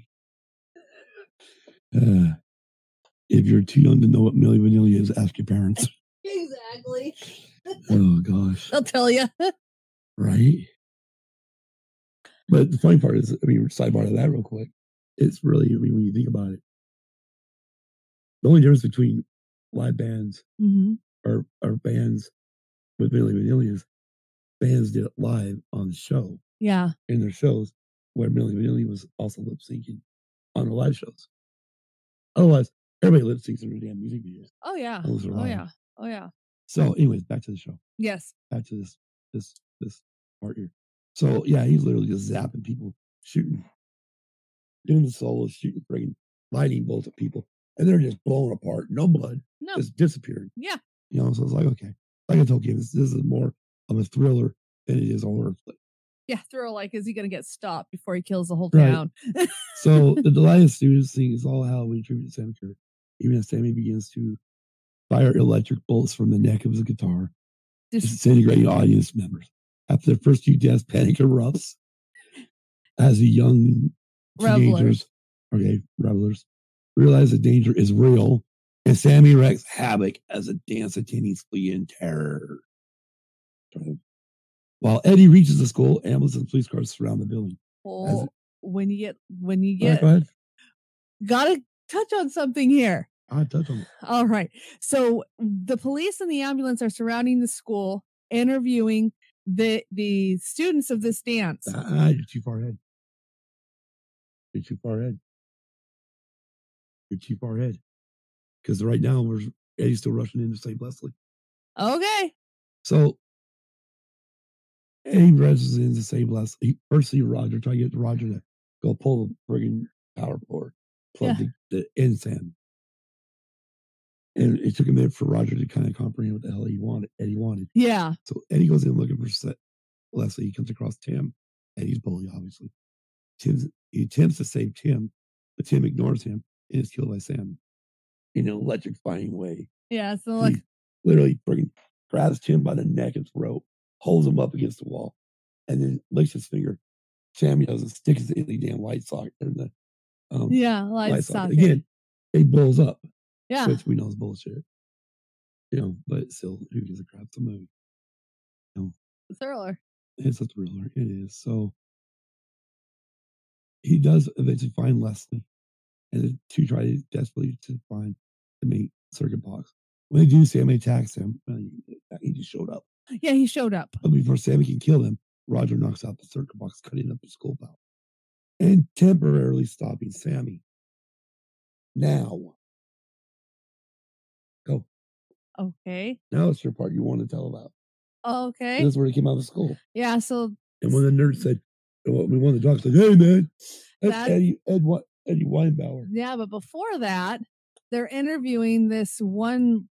If you're too young to know what Milli Vanilli is, ask your parents. Exactly. Oh, gosh. They'll tell you. Right? But the funny part is, sidebar to that real quick. It's really, when you think about it, the only difference between live bands or bands with Milli Vanilli is bands did it live on the show. Yeah. In their shows, where Milli Vanilli was also lip syncing on the live shows. Otherwise, everybody lip syncs in their damn music videos. Oh yeah. Oh yeah. So, anyways, back to the show. Yes. Back to this part here. So yeah, he's literally just zapping people, shooting, doing the solos, shooting friggin' lightning bolts at people, and they're just blown apart. No blood. No. Just disappearing. Yeah. So it's like, okay. Like I told you, this is more of a thriller than it is a horror flick. Yeah, thrill, like, is he going to get stopped before he kills the whole town? So the Delilah students sing is all Halloween tribute to Sammy Curr, even as Sammy begins to fire electric bolts from the neck of his guitar, disintegrating audience members. After the first few deaths, panic erupts as the young teenagers, revelers, realize the danger is real, and Sammy wreaks havoc as the dance attendees flee in terror. While Eddie reaches the school, ambulance and police cars surround the building. Oh, when you get, go ahead. Gotta touch on something here. I'll touch on it. All right. So the police and the ambulance are surrounding the school, interviewing the students of this dance. You're too far ahead. Because right now Eddie's still rushing in to save Leslie. Okay. So Eddie rushes in to save Leslie. He first sees Roger, try to get Roger to go pull the friggin' power cord, plug the NSAM. And it took a minute for Roger to kind of comprehend what the hell Eddie wanted. Yeah. So Eddie goes in looking for Leslie. He comes across Tim. Eddie's bully, obviously. He attempts to save Tim, but Tim ignores him and is killed by Sammy in an electrifying way. Yeah, so he literally friggin' grabs Tim by the neck and throat, holds him up against the wall, and then licks his finger. Sammy doesn't stick his damn light socket in the light socket. Again, he blows up. Yeah. Which we know is bullshit. But still, who gives a crap? It's a movie. It's a thriller. It's a thriller. It is. So he does eventually find Leslie, and the two try desperately to find the main circuit box. When they do, Sammy attacks him. He just showed up. Yeah, he showed up. But before Sammy can kill him, Roger knocks out the circuit box, cutting up the school power and temporarily stopping Sammy. Now, go. Okay. Now it's your part you want to tell about. Okay. This is where he came out of school. Yeah, so... And when the nerd said, one of the dogs said, hey, man, that's Eddie Weinbauer. Yeah, but before that, they're interviewing this one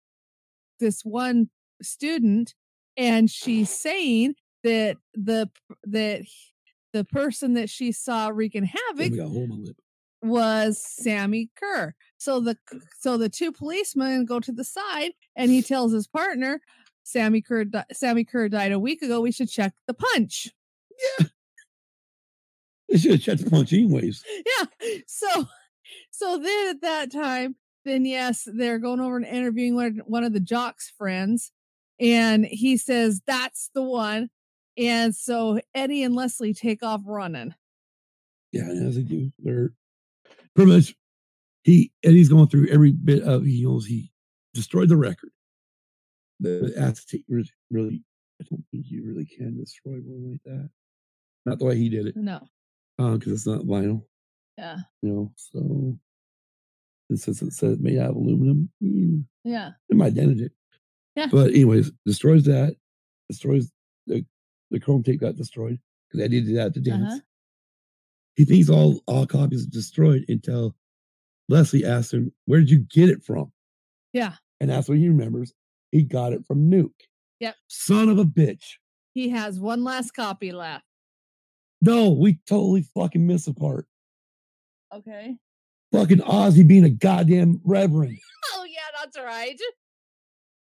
student, and she's saying that the person that she saw wreaking havoc was Sammy Curr. So the two policemen go to the side, and he tells his partner, Sammy Curr died a week ago. We should check the punch. Yeah. They should have checked the punch anyways. Yeah. So then at that time, yes, they're going over and interviewing one of the jock's friends, and he says that's the one. And so Eddie and Leslie take off running. Yeah, and as they do, they're pretty much Eddie's going through every bit of he destroyed the record. The acetate really, I don't think you really can destroy one like that. Not the way he did it. No. Because it's not vinyl. Yeah. So and since it says made out of aluminum, yeah, it might dent it. Yeah. But anyways, destroys the chrome tape got destroyed because Eddie did that to dance. He thinks all copies are destroyed until Leslie asks him, "Where did you get it from?" Yeah. And that's what he remembers. He got it from Nuke. Yep. Son of a bitch. He has one last copy left. No, we totally fucking miss a part. Okay. Fucking Ozzy being a goddamn reverend. Oh, yeah, that's right.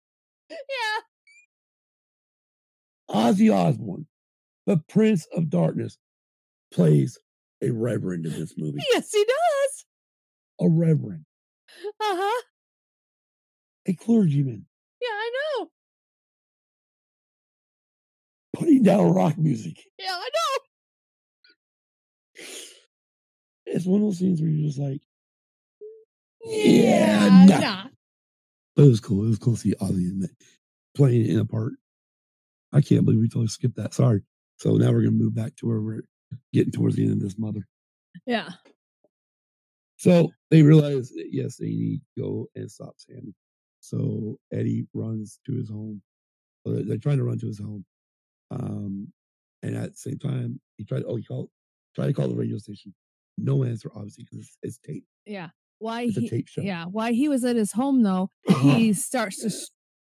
Yeah. Ozzy Osbourne, the Prince of Darkness, plays a reverend in this movie. Yes, he does. A reverend. Uh-huh. A clergyman. Yeah, I know. Putting down rock music. Yeah, I know. It's one of those scenes where you're just like, Nah. But it was cool. It was cool to see Ozzy in that, playing in a part. I can't believe we totally skipped that. Sorry. So now we're going to move back to where we're getting towards the end of this mother. Yeah. So they realize that, yes, they need to go and stop Sammy. So Eddie runs to his home. They're trying to run to his home. And at the same time, he tried to call the radio station. No answer, obviously, because it's tape. Yeah. It's a tape show. Yeah. While he was at his home, though, he starts to.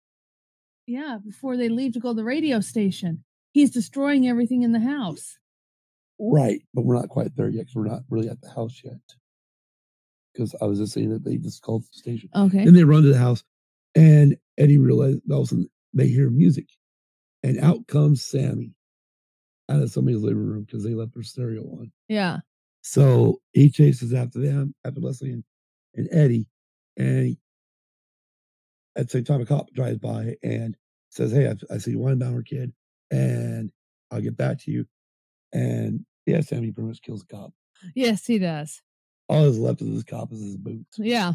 Before they leave to go to the radio station, he's destroying everything in the house. Right, but we're not quite there yet because we're not really at the house yet. Because I was just saying that they just called the station. Okay. Then they run to the house, and Eddie realized all of a sudden they hear music, and out comes Sammy out of somebody's living room because they left their stereo on. Yeah. So he chases after them, after Leslie and Eddie, and at the same time a cop drives by and says, "Hey, I see you one down, kid, and I'll get back to you." And yeah, Sammy pretty much kills the cop. Yes, he does. All that's left of this cop is his boots. Yeah.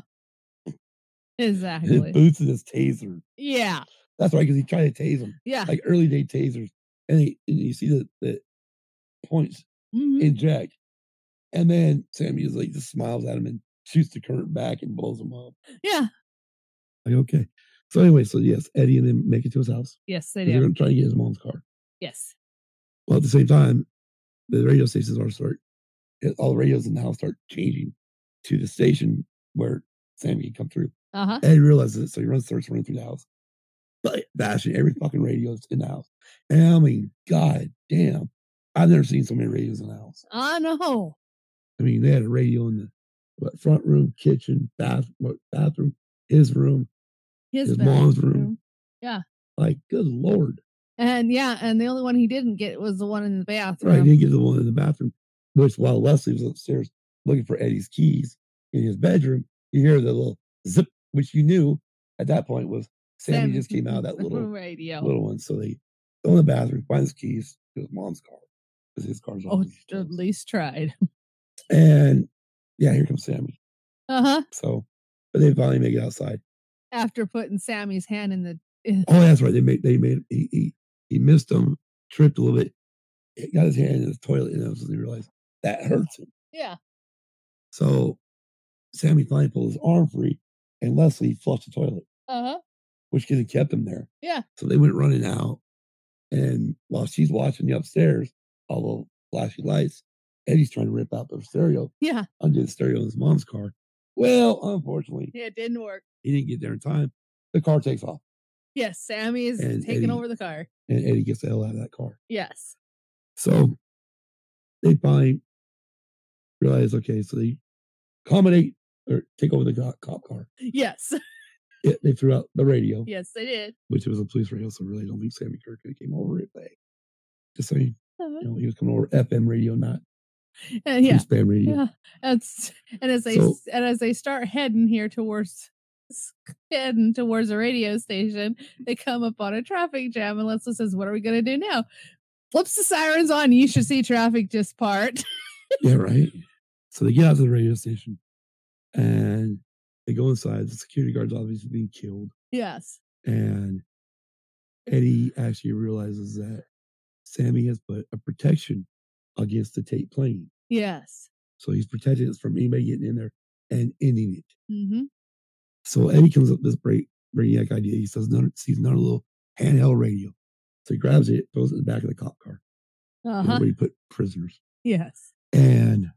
Exactly. His boots and his taser. Yeah. That's right, because he tried to tase him. Yeah. Like early day tasers. And you see the points inject. And then Sammy is like, just smiles at him and shoots the current back and blows him up. Yeah. Like, okay. So anyway, yes, Eddie and them make it to his house. Yes, they They're do. going to try to get his mom's car. Yes. Well, at the same time, the radio stations all the radios in the house start changing to the station where Sammy can come through. Uh-huh. Eddie realizes it, so he starts running through the house, bashing every fucking radio that's in the house. And I mean, god damn, I've never seen so many radios in the house. I know. I mean, they had a radio in the front room, kitchen, bathroom, his room, his mom's room. Yeah. Like, good Lord. And the only one he didn't get was the one in the bathroom. Right, he didn't get the one in the bathroom. Which, while Leslie was upstairs looking for Eddie's keys in his bedroom, you hear the little zip, which you knew at that point was Sammy just came out of that little radio. Little one. So they go in the bathroom, find his keys to his mom's car. Because his car's on. At least tried. And yeah, here comes Sammy. Uh-huh. So, but they finally make it outside. After putting Sammy's hand in the Oh, that's right. He missed him, tripped a little bit, got his hand in the toilet, and he realized that hurts him. Yeah. So Sammy finally pulled his arm free, and Leslie flushed the toilet. Uh-huh. Which could have kept him there. Yeah. So they went running out, and while she's watching the upstairs, all the flashy lights, Eddie's trying to rip out the stereo. Yeah. Undo the stereo in his mom's car. Well, unfortunately, it didn't work. He didn't get there in time. The car takes off. Yes, Sammy is taking over the car. And Eddie gets the hell out of that car. Yes. So they finally realize, okay, so they accommodate or take over the cop car. Yes. They threw out the radio. Yes, they did. Which was a police radio, so really don't think Sammy Kerr could have came over it. Just saying. He was coming over FM radio, not spam radio. Yeah. And as they start heading towards a radio station, they come up on a traffic jam, and Leslie says, "What are we going to do now?" Flips the sirens on. You should see traffic just part. Yeah, right. So they get out to the radio station, and they go inside. The security guard's obviously being killed. Yes. And Eddie actually realizes that Sammy has put a protection against the tape playing. Yes. So he's protecting us from anybody getting in there and ending it. Mm-hmm. So Eddie comes up with this brainiac idea. He says, he's not a little handheld radio. So he grabs it, throws it in the back of the cop car. Uh-huh. Where he put prisoners. Yes. And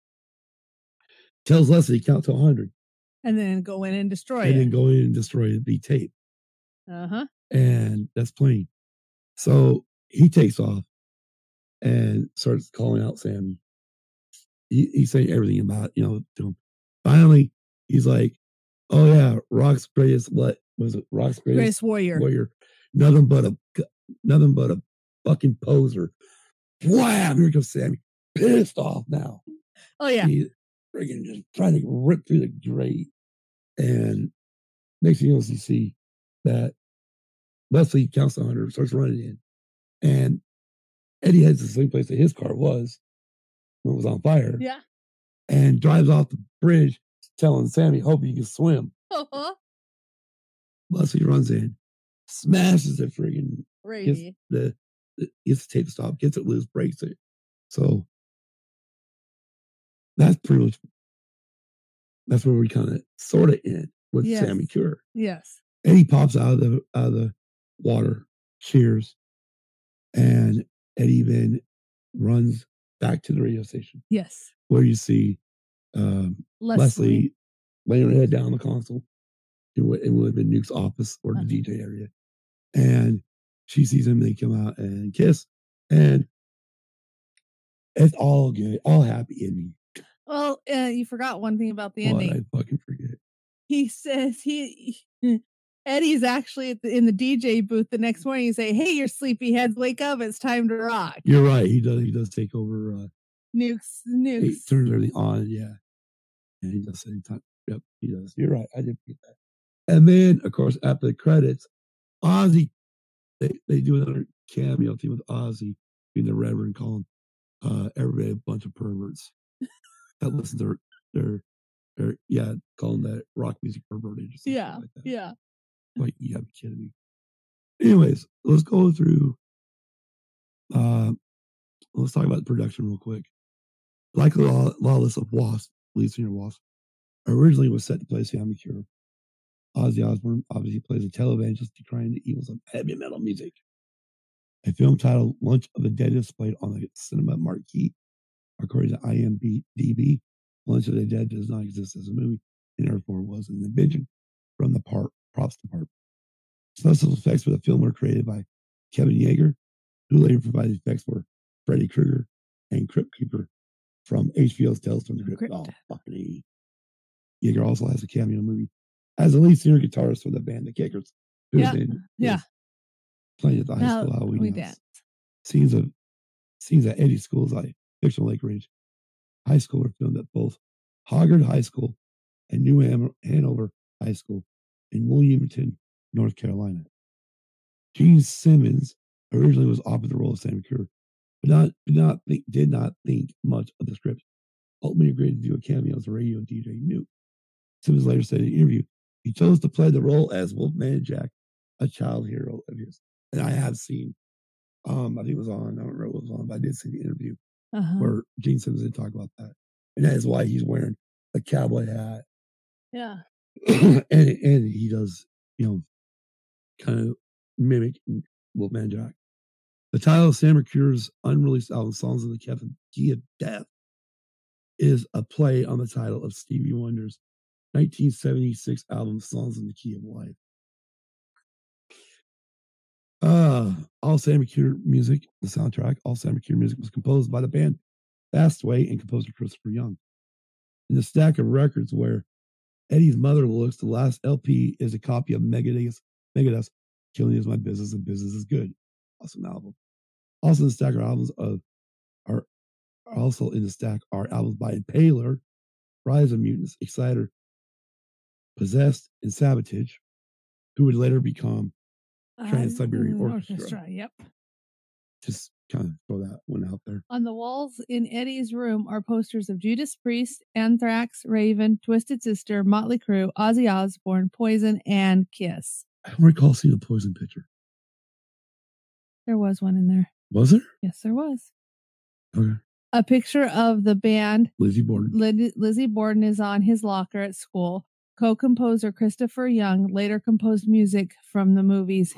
tells Leslie to count to 100. And then go in and destroy it. And then go in and destroy the tape. Uh-huh. And that's playing. So he takes off and starts calling out Sammy. He's saying everything about, to him. Finally, he's like, "Oh yeah, rock's greatest was it Rock's Greatest Warrior. Nothing but a fucking poser. Wham! Here comes Sammy, pissed off now. Oh yeah, he's freaking just trying to rip through the grate, and next thing you see that Leslie counts the 100, starts running in, and Eddie heads to the same place that his car was when it was on fire. Yeah, and drives off the bridge, telling Sammy, "Hope you can swim." Leslie runs in, smashes the friggin' gets the tape to stop, gets it loose, breaks it. So that's pretty much where we kind of sort of end with Sammy Cure. Yes. Eddie pops out of the water, cheers, and Eddie then runs back to the radio station. Yes. Where you see Leslie laying her head down on the console. It would have been Nuke's office or the DJ area. And she sees him, they come out and kiss. And it's all good, all happy ending. Well, you forgot one thing about the ending. I fucking forget. He says Eddie's actually in the DJ booth the next morning. You say, "Hey, your sleepy heads, wake up! It's time to rock." You're right. He does take over. Nuke's. He turns everything on. Yeah, and he does say time. Yep, he does. You're right. I didn't forget that. And then, of course, after the credits, Ozzy, they do another cameo thing with Ozzy being the Reverend, calling everybody a bunch of perverts that listen to their calling that rock music perverted. Yeah, like that. yeah. Like, you gotta be kidding me. Anyways, let's go through. Let's talk about the production real quick. Like Lawless of Wasp, lead singer Wasp, originally was set to play Sammy Cure. Ozzy Osbourne obviously plays a televangelist decrying the evils of heavy metal music. A film titled Lunch of the Dead is displayed on the cinema marquee. According to IMDb, Lunch of the Dead does not exist as a movie, and therefore was an invention from the props department. Special effects for the film were created by Kevin Yeager, who later provided effects for Freddy Krueger and Crypt Keeper from HBO's Tales from the Crypt. Oh, fucking E. Yeager also has a cameo in the movie as the lead singer guitarist for the band The Kickers. Playing at the high school Halloween dance. Scenes at Eddie's school's fictional Lake Ridge High School were filmed at both Hoggard High School and New Hanover High School in Wilmington, North Carolina. Gene Simmons originally was offered the role of Sammy Cure, but did not think much of the script. Ultimately agreed to do a cameo as a radio DJ Nuke. Simmons later said in an interview, he chose to play the role as Wolfman Jack, a child hero of his. And I have seen, I think it was on, I don't remember what was on, but I did see the interview where Gene Simmons did talk about that. And that is why he's wearing a cowboy hat. Yeah. and he does, kind of mimic Wolfman Jack. The title of Sammy Cure's unreleased album, Songs in the Key of Death, is a play on the title of Stevie Wonder's 1976 album, Songs in the Key of Life. All Sammy Cure music, the soundtrack, all Sammy Cure music was composed by the band Fastway and composer Christopher Young. In the stack of records where Eddie's mother looks, the last LP is a copy of Megadeth's Killing Is My Business and Business Is Good. Awesome album. Also in the stack are albums by Impaler, Rise of Mutants, Exciter, Possessed, and Sabotage, who would later become Trans-Siberian Orchestra. Yep. Just kind of throw that one out there. On the walls in Eddie's room are posters of Judas Priest, Anthrax, Raven, Twisted Sister, Motley Crue, Ozzy Osbourne, Poison, and Kiss. I don't recall seeing a Poison picture. There was one in there. Was there? Yes, there was. Okay. A picture of the band. Lizzie Borden. Lizzie Borden is on his locker at school. Co-composer Christopher Young later composed music from the movies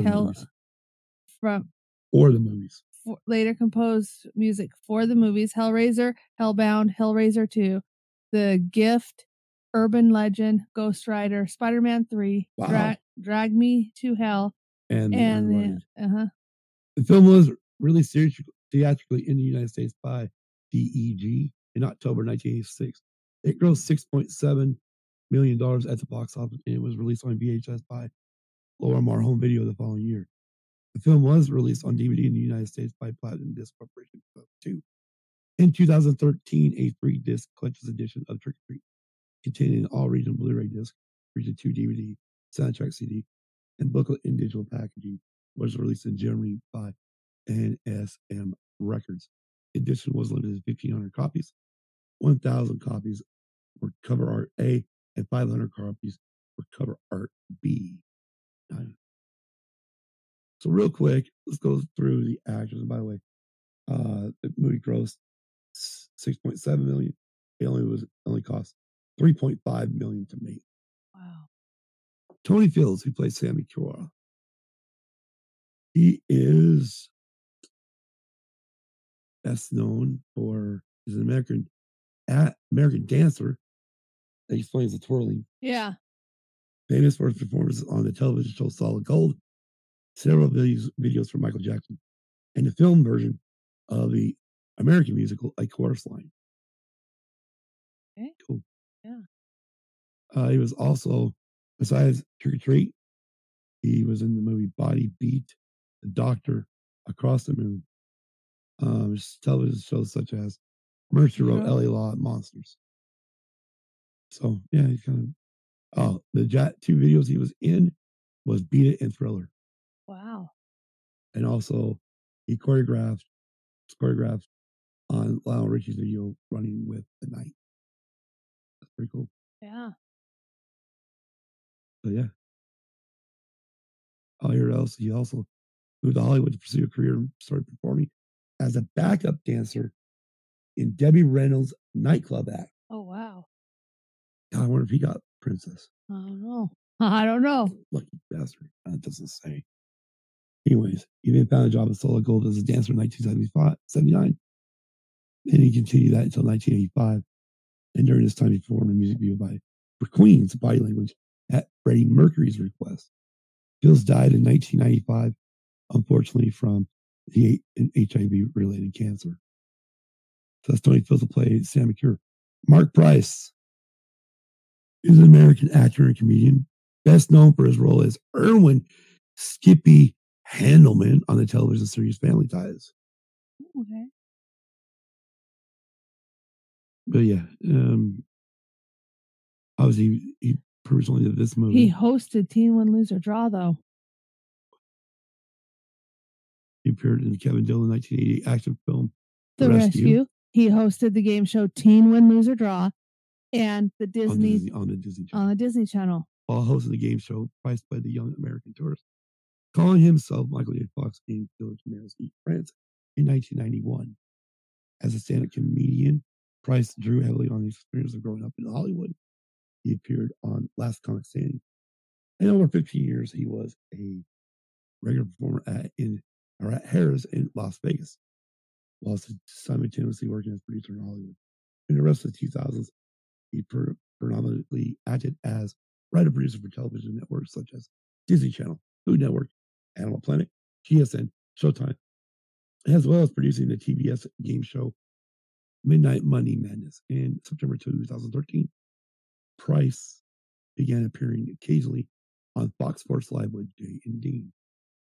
later composed music for the movies Hellraiser, Hellbound, Hellraiser 2, The Gift, Urban Legend, Ghost Rider, Spider-Man 3, Drag Me to Hell, and the film was released theatrically in the United States by DEG in October 1986. It grossed $6.7 million at the box office, and it was released on VHS by Lorimar home video the following year. The film was released on DVD in the United States by Platinum Disc Corporation too. In 2013, a 3-disc collector's edition of Trick or Treat, containing all regional Blu-ray disc, region 2 DVD, soundtrack CD, and booklet in digital packaging, was released in Germany by NSM Records. The edition was limited to 1,500 copies. 1,000 copies were cover art A, and 500 copies were cover art B. So real quick, let's go through the actors. And by the way, the movie grossed $6.7 million. It only cost $3.5 million to make. Wow. Tony Fields, who plays Sammy Cura, he is best known for he's an American dancer that explains the twirling. Yeah. Famous for his performances on the television show Solid Gold, several videos from Michael Jackson, and the film version of the American musical A Chorus Line. Okay. Cool. Yeah. He was also, besides Trick or Treat, he was in the movie Body Beat, The Doctor, Across the Moon, television shows such as Mercy Road, LA Law, and Monsters. So, yeah, he's kind of, the 2 videos he was in was Beat It and Thriller. Wow. And also, he choreographed on Lionel Richie's video Running with the Night. That's pretty cool. Yeah. So, yeah. I'll hear what else. He also moved to Hollywood to pursue a career and started performing as a backup dancer in Debbie Reynolds' nightclub act. Oh, wow. God, I wonder if he got Princess. I don't know. Lucky bastard. That doesn't say. Anyways, he then found a job at Solid Gold as a dancer in 1979. And he continued that until 1985. And during this time, he performed a music video for Queen's Body Language at Freddie Mercury's request. Fields died in 1995, unfortunately, from an HIV-related cancer. So that's Tony Fields, who played Sam McCure. Mark Price is an American actor and comedian, best known for his role as Erwin Skippy Handelman on the television series Family Ties. Okay. But yeah, obviously he personally did this movie. He hosted Teen Win Lose or Draw, though. He appeared in the Kevin Dillon 1988 action film The Rescue. He hosted the game show Teen Win Lose or Draw and the Disney on the Disney Channel. On the Disney Channel. While hosting the game show, Price played the young American tourist, calling himself Michael J. Fox in Village Males Eat France in 1991. As a stand-up comedian, Price drew heavily on the experience of growing up in Hollywood. He appeared on Last Comic Standing. And over 15 years, he was a regular performer at Harrah's in Las Vegas, while simultaneously working as a producer in Hollywood. In the rest of the 2000s, he predominantly acted as writer-producer for television networks such as Disney Channel, Food Network, Animal Planet, GSN, Showtime, as well as producing the TBS game show Midnight Money Madness. In September 2013, Price began appearing occasionally on Fox Sports Live with Jay and Dean.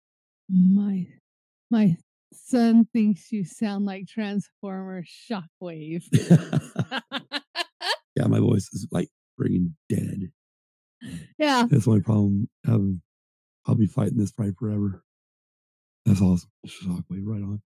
My son thinks you sound like Transformer Shockwave. Yeah, my voice is like friggin' dead. Yeah. That's my problem. I'll be fighting this fight forever. That's awesome. Shockwave, right on.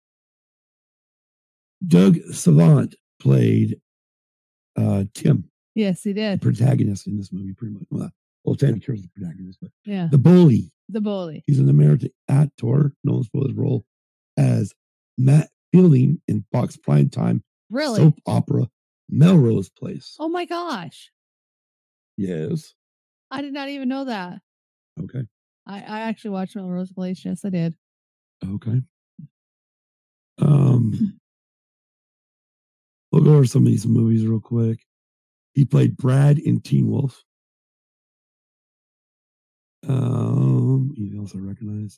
Doug Savant played Tim. Yes, he did. The protagonist in this movie, pretty much. Well, Sam McCure is the protagonist, but yeah, the bully. The bully. He's an American actor known for his role as Matt Fielding in Fox primetime soap opera Melrose Place. Oh my gosh! Yes, I did not even know that. Okay, I actually watched Melrose Place. Yes, I did. Okay. We'll go over some of these movies real quick. He played Brad in Teen Wolf. Anything else I recognize?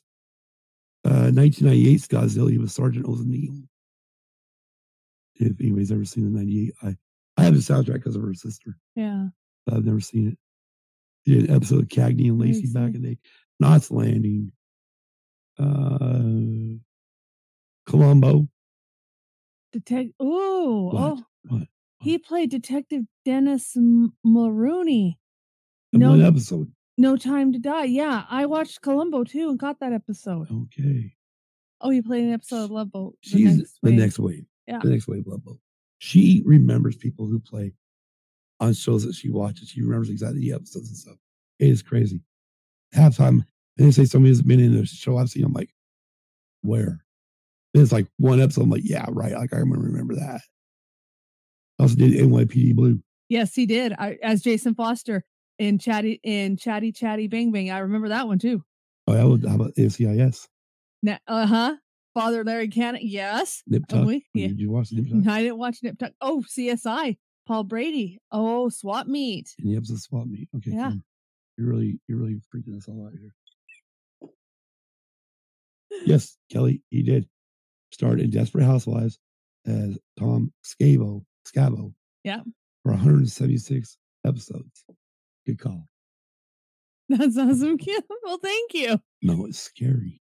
1998 Godzilla. He was Sergeant O'Neill. If anybody's ever seen the 98, I have the soundtrack because of her sister. Yeah. But I've never seen it. He did an episode of Cagney and Lacey back in the day. Knots Landing, Columbo. What? He played Detective Dennis Mulrooney. One episode. No Time to Die. Yeah, I watched Columbo too and got that episode. Okay. Oh, he played an episode of Love Boat. She's the next wave. Yeah. The next wave Love Boat. She remembers people who play on shows that she watches. She remembers exactly the episodes and stuff. It is crazy. Half time, they say somebody has been in a show I've seen. I'm like, where? It's like one episode. I'm like, yeah, right. Like I'm gonna remember that. Also did NYPD Blue. Yes, he did. As Jason Foster in Chatty Bang Bang. I remember that one too. Oh, how about NCIS? Father Larry Cannon. Yes. Nip Tuck. Did you watch Nip Tuck? I didn't watch Nip Tuck. Oh, CSI. Paul Brady. Oh, Swap Meet. In the episode Swap Meet. Okay. Yeah. Kim, you're really freaking us all out here. Yes, Kelly, he did. Starred in Desperate Housewives as Tom Scavo. Yeah. For 176 episodes. Good call. That's awesome, Kim. Well, thank you. No, it's scary.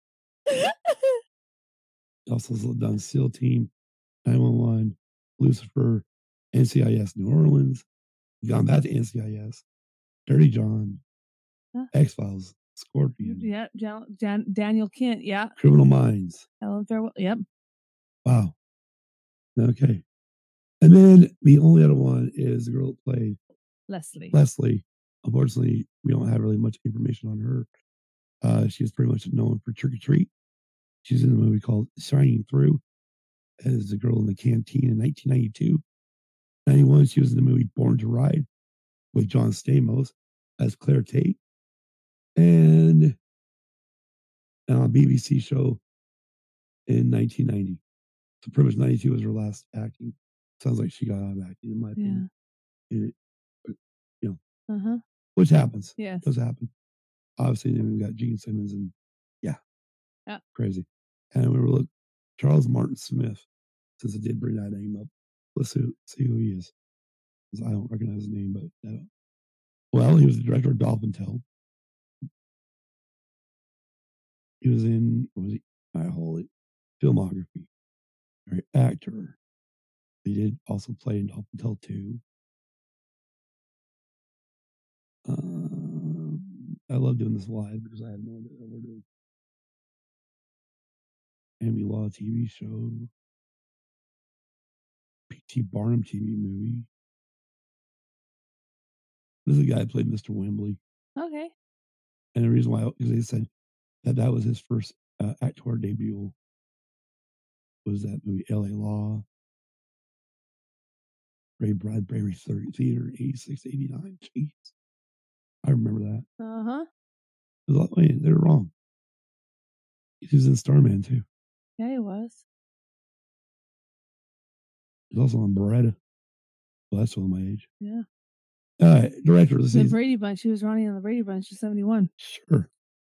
Also done SEAL Team, 911, Lucifer, NCIS New Orleans. Gone back to NCIS, Dirty John, X-Files, Scorpion. Yeah, Daniel Kent. Yeah. Criminal Minds. Helen Farwell. Yep. Wow. Okay. And then the only other one is the girl that played Leslie. Unfortunately, we don't have really much information on her. She's pretty much known for Trick or Treat. She's in a movie called Shining Through as the girl in the canteen in 1992. 91, she was in the movie Born to Ride with John Stamos as Claire Tate. And on a BBC show in 1990. So pretty much 92 was her last acting. Sounds like she got out of acting, in my opinion. Which happens. Yes. Does happen. Obviously, then we've got Gene Simmons and crazy. And we were looking, Charles Martin Smith, since I did bring that name up. Let's see who he is. Because I don't recognize his name, but well, he was the director of Dolphin Tale. He was in, filmography. Right, actor. He did also play in Dolphin Tale 2. I love doing this live because I have no idea what we're doing. Amy Law TV show. P.T. Barnum TV movie. This is a guy that played Mr. Wembley. Okay. And the reason why, because they said that was his first actor debut. Was that movie L.A. Law? Ray Bradbury Theater, 86, 89. Jeez. I remember that. They're wrong. He was in Starman, too. Yeah, he was. He's also on Beretta. Well, that's all my age. Yeah. All right, director. The Brady Bunch. He was Ronnie on the Brady Bunch in 71. Sure.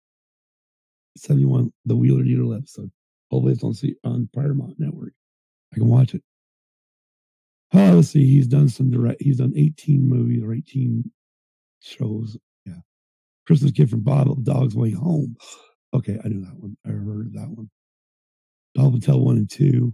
71, the Wheeler Dealer episode. Hopefully it's on Paramount Network. I can watch it. Let's see. He's done 18 movies or 18 shows. Yeah. Christmas Gift from Bob, The Dog's Way Home. Okay, I knew that one. I heard of that one. Dolphin Tale 1 and 2.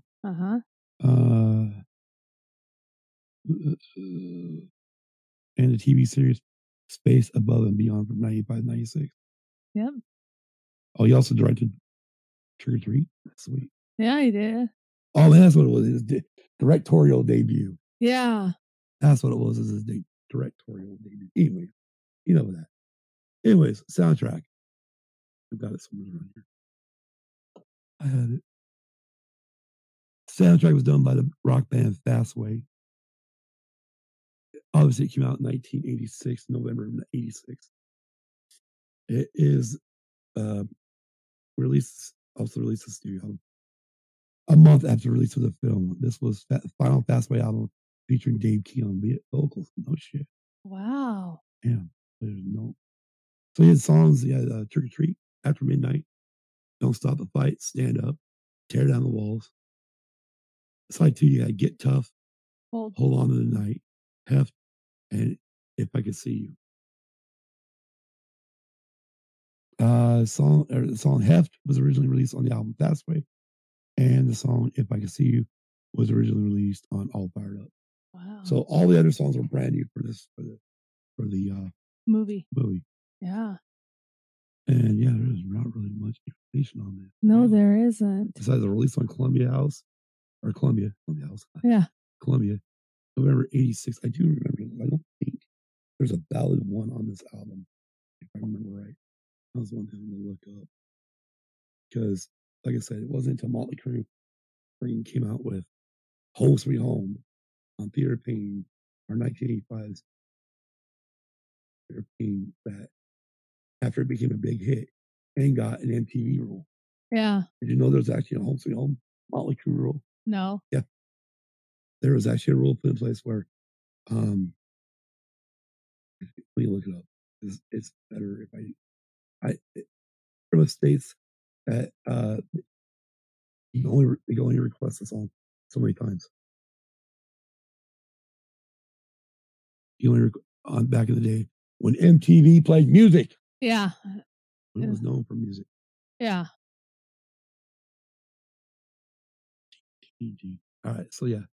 And the TV series Space Above and Beyond from 95 96. Yep. Oh, he also directed Trick or Treat. That's sweet. Yeah, he did. Oh, man, that's what it was. His directorial debut. Yeah. That's what it was. His directorial debut. Anyway, you know that. Anyways, soundtrack. I've got it somewhere around here. I had it. Soundtrack was done by the rock band Fastway. Obviously, it came out in 1986, November of 86. It is released a studio album a month after the release of the film. This was the final Fastway album featuring Dave Key on vocals. No shit. Wow. Damn. There's no. So he had songs. He had Trick or Treat, After Midnight, Don't Stop the Fight, Stand Up, Tear Down the Walls. Side 2, you had Get Tough, Hold On to the Night, Heft, and If I Could See You. The song Heft was originally released on the album Fast Way, and the song If I Could See You was originally released on All Fired Up. Wow. So all the other songs were brand new for the movie. Yeah. And yeah, there's not really much information on that. No, there isn't. Besides the release on Columbia House. Yeah. Columbia, November 86. I do remember this. I don't think there's a ballad one on this album, if I remember right. That was one thing I'm gonna look up. Because, like I said, it wasn't until Motley Crue came out with Home Sweet Home on Theater Pain, or 1985's Theater Pain, that after it became a big hit and got an MTV rule. Yeah. Did you know there's actually a Home Sweet Home Motley Crue rule? No. Yeah. There was actually a rule put in place where, let me look it up. It's better if it pretty much states that you can only request a song so many times. You only on back in the day when MTV played music. Yeah. It was known for music. Yeah. All right, so yeah.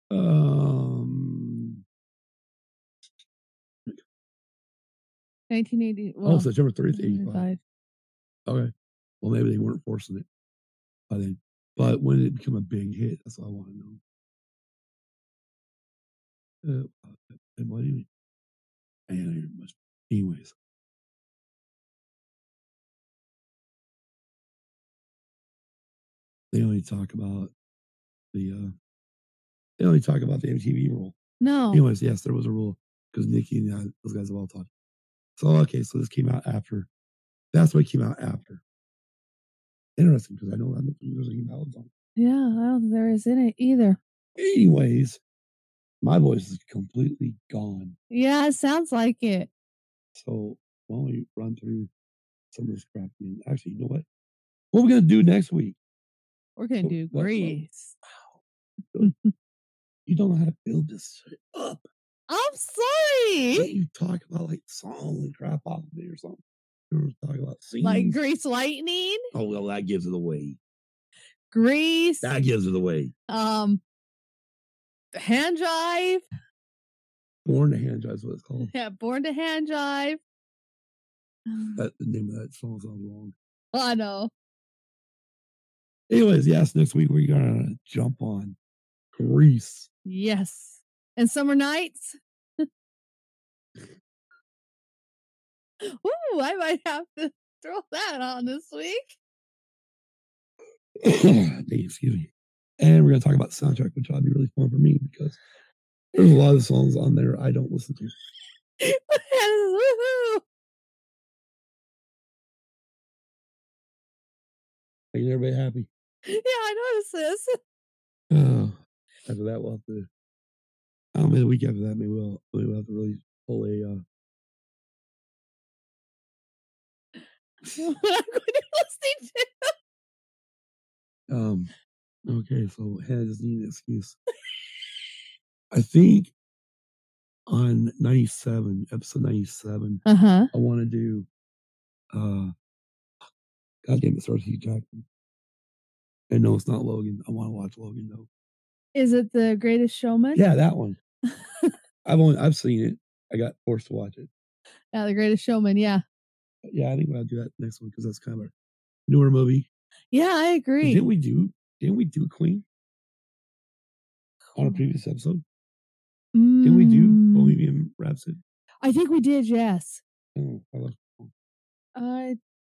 1980. Well, September 30th, 85. Okay. Well, maybe they weren't forcing it by then. But when it became a big hit, that's all I want to know. Anyways. They only talk about the MTV rule. No. Anyways, yes, there was a rule because Nikki and those guys have all talked. So okay, so this came out after. That's what came out after. Interesting, because I know that there's any ballads on. Yeah, I don't think there is in it either. Anyways, my voice is completely gone. Yeah, it sounds like it. So why don't we run through some of this crap again? Actually, you know what? What are we gonna do next week? We're gonna do Grease. Wow. You don't know how to build this shit up. I'm sorry. Can't you talk about like song and crap off of it or something? You talk about scenes. Like Grease Lightning? Oh well, that gives it away. Grease. That gives it away. Hand Jive. Born to Hand Jive is what it's called. Yeah, Born to Hand Jive. That the name of that song sounds wrong. I know. Anyways, yes, next week we're gonna jump on Grease. Yes. And Summer Nights. Ooh, I might have to throw that on this week. Excuse me. And we're gonna talk about the soundtrack, which will be really fun for me because there's a lot of songs on there I don't listen to. Woohoo! Making everybody happy. Yeah, I noticed this. Oh, after that, we'll have to. I don't know, the week after that, maybe we'll have to really pull a. What I'm going to be listening to. Okay, so Hannah just need an excuse. I think on 97, episode 97, I want to do. God damn it, starts Hugh Jackman. And no, it's not Logan. I want to watch Logan though. Is it The Greatest Showman? Yeah, that one. I've seen it. I got forced to watch it. Yeah, The Greatest Showman. Yeah. Yeah, I think I'll do that next one because that's kind of a newer movie. Yeah, I agree. Didn't we do Queen on a previous episode? Didn't we do Bohemian Rhapsody? I think we did. Yes. Oh, I left. Okay.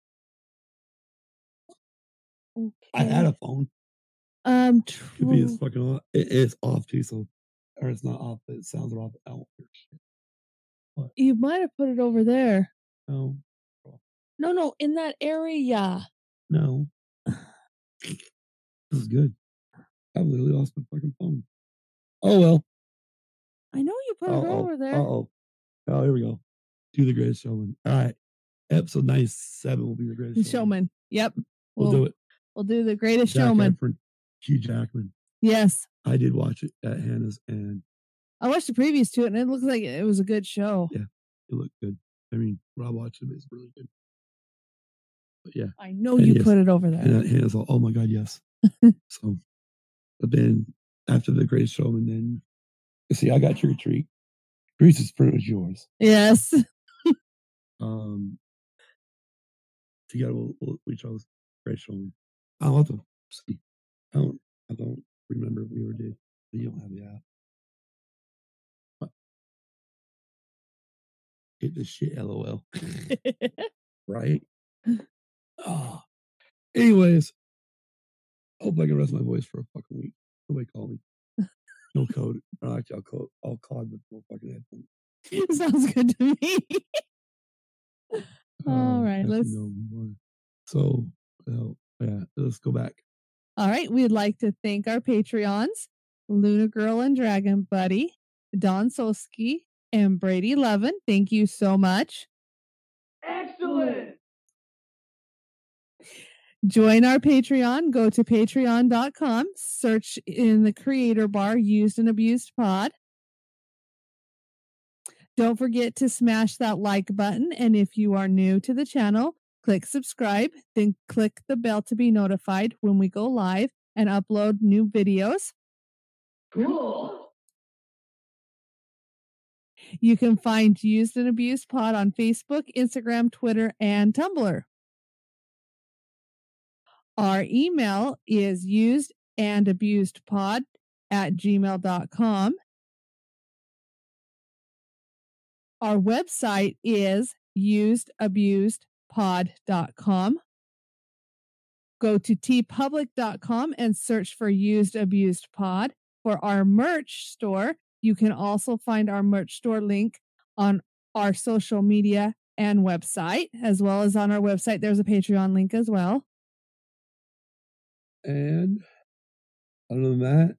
I had a phone. Could be it's fucking off. It's off too, so or it's not off, but it sounds off. I don't hear shit. What? You might have put it over there. No. No, in that area. No. This is good. I literally lost my fucking phone. Oh well. I know you put it over there. Oh, here we go. Do The Greatest Showman. All right. Episode 97 will be The Greatest Showman. Yep. We'll do it. We'll do The Greatest Showman. Efron, Hugh Jackman. Yes. I did watch it at Hannah's and I watched the previews to it and it looked like it was a good show. Yeah, it looked good. I mean, Rob watched it, it's really good. But yeah. I know you put it over there. And Hannah's all, oh my God, yes. So, but then after the Great Showman, then see, I got trick or treat. Greece is pretty much yours. Yes. Together we chose Great Showman. I'll have to see. I don't remember if we ever did. But you don't have the app. What? Hit this shit, LOL. Right? Oh. Anyways, hope I can rest my voice for a fucking week. Nobody call me. No code. Actually, I'll call with no fucking headphones. Sounds good to me. All right, let's. So, yeah, let's go back. All right, we'd like to thank our Patreons, Luna Girl and Dragon Buddy, Don Soski, and Brady Levin. Thank you so much. Excellent. Join our Patreon. Go to patreon.com. Search in the creator bar, Used and Abused Pod. Don't forget to smash that like button. And if you are new to the channel, click subscribe, then click the bell to be notified when we go live and upload new videos. Cool. You can find Used and Abused Pod on Facebook, Instagram, Twitter, and Tumblr. Our email is usedandabusedpod@gmail.com. Our website is usedabusedpod.com. Go to tpublic.com and search for Used Abused Pod. For our merch store, you can also find our merch store link on our social media and website, as well as on our website. There's a Patreon link as well. And other than that,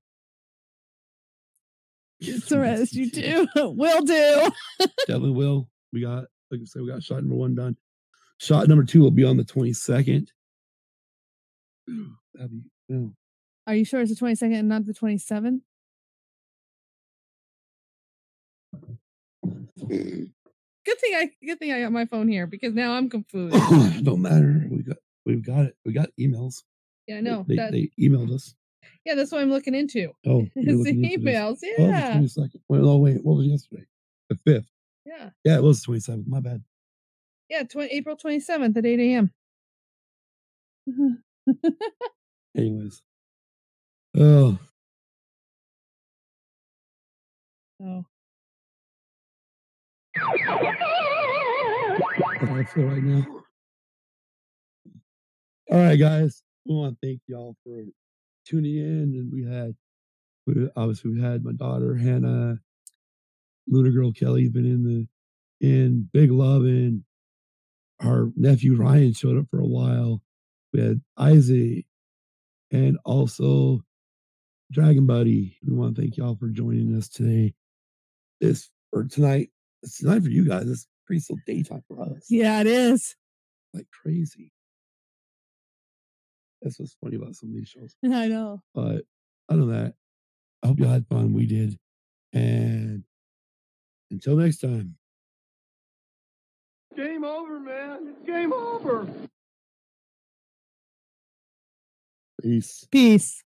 it's the rest you do. Will do. Definitely will. We got, like I said, we got shot number 1 done. Shot number 2 will be on the 22nd. That'd be, no. Are you sure it's the 22nd and not the 27th? Good thing I got my phone here, because now I'm confused. Don't matter. We've got it. We got emails. Yeah, I know. They emailed us. Yeah, that's what I'm looking into. Oh, it's the emails. Yeah. Oh, the 22nd. Wait, what was yesterday? The 5th. Yeah. Yeah, it was the 27th. My bad. Yeah, April 27th at 8 a.m. Anyways. Oh. Oh. How I feel right now. All right, guys. We want to thank y'all for tuning in. And we had my daughter Hannah, Luna Girl Kelly's been in Big Love, and our nephew Ryan showed up for a while. We had Isaac and also Dragon Buddy. We want to thank y'all for joining us today. Tonight. It's tonight for you guys. It's pretty still daytime for us. Yeah, it is. Like crazy. That's what's funny about some of these shows. I know. But other than that, I hope you had fun. We did. And until next time. Game over, man. It's game over. Peace. Peace.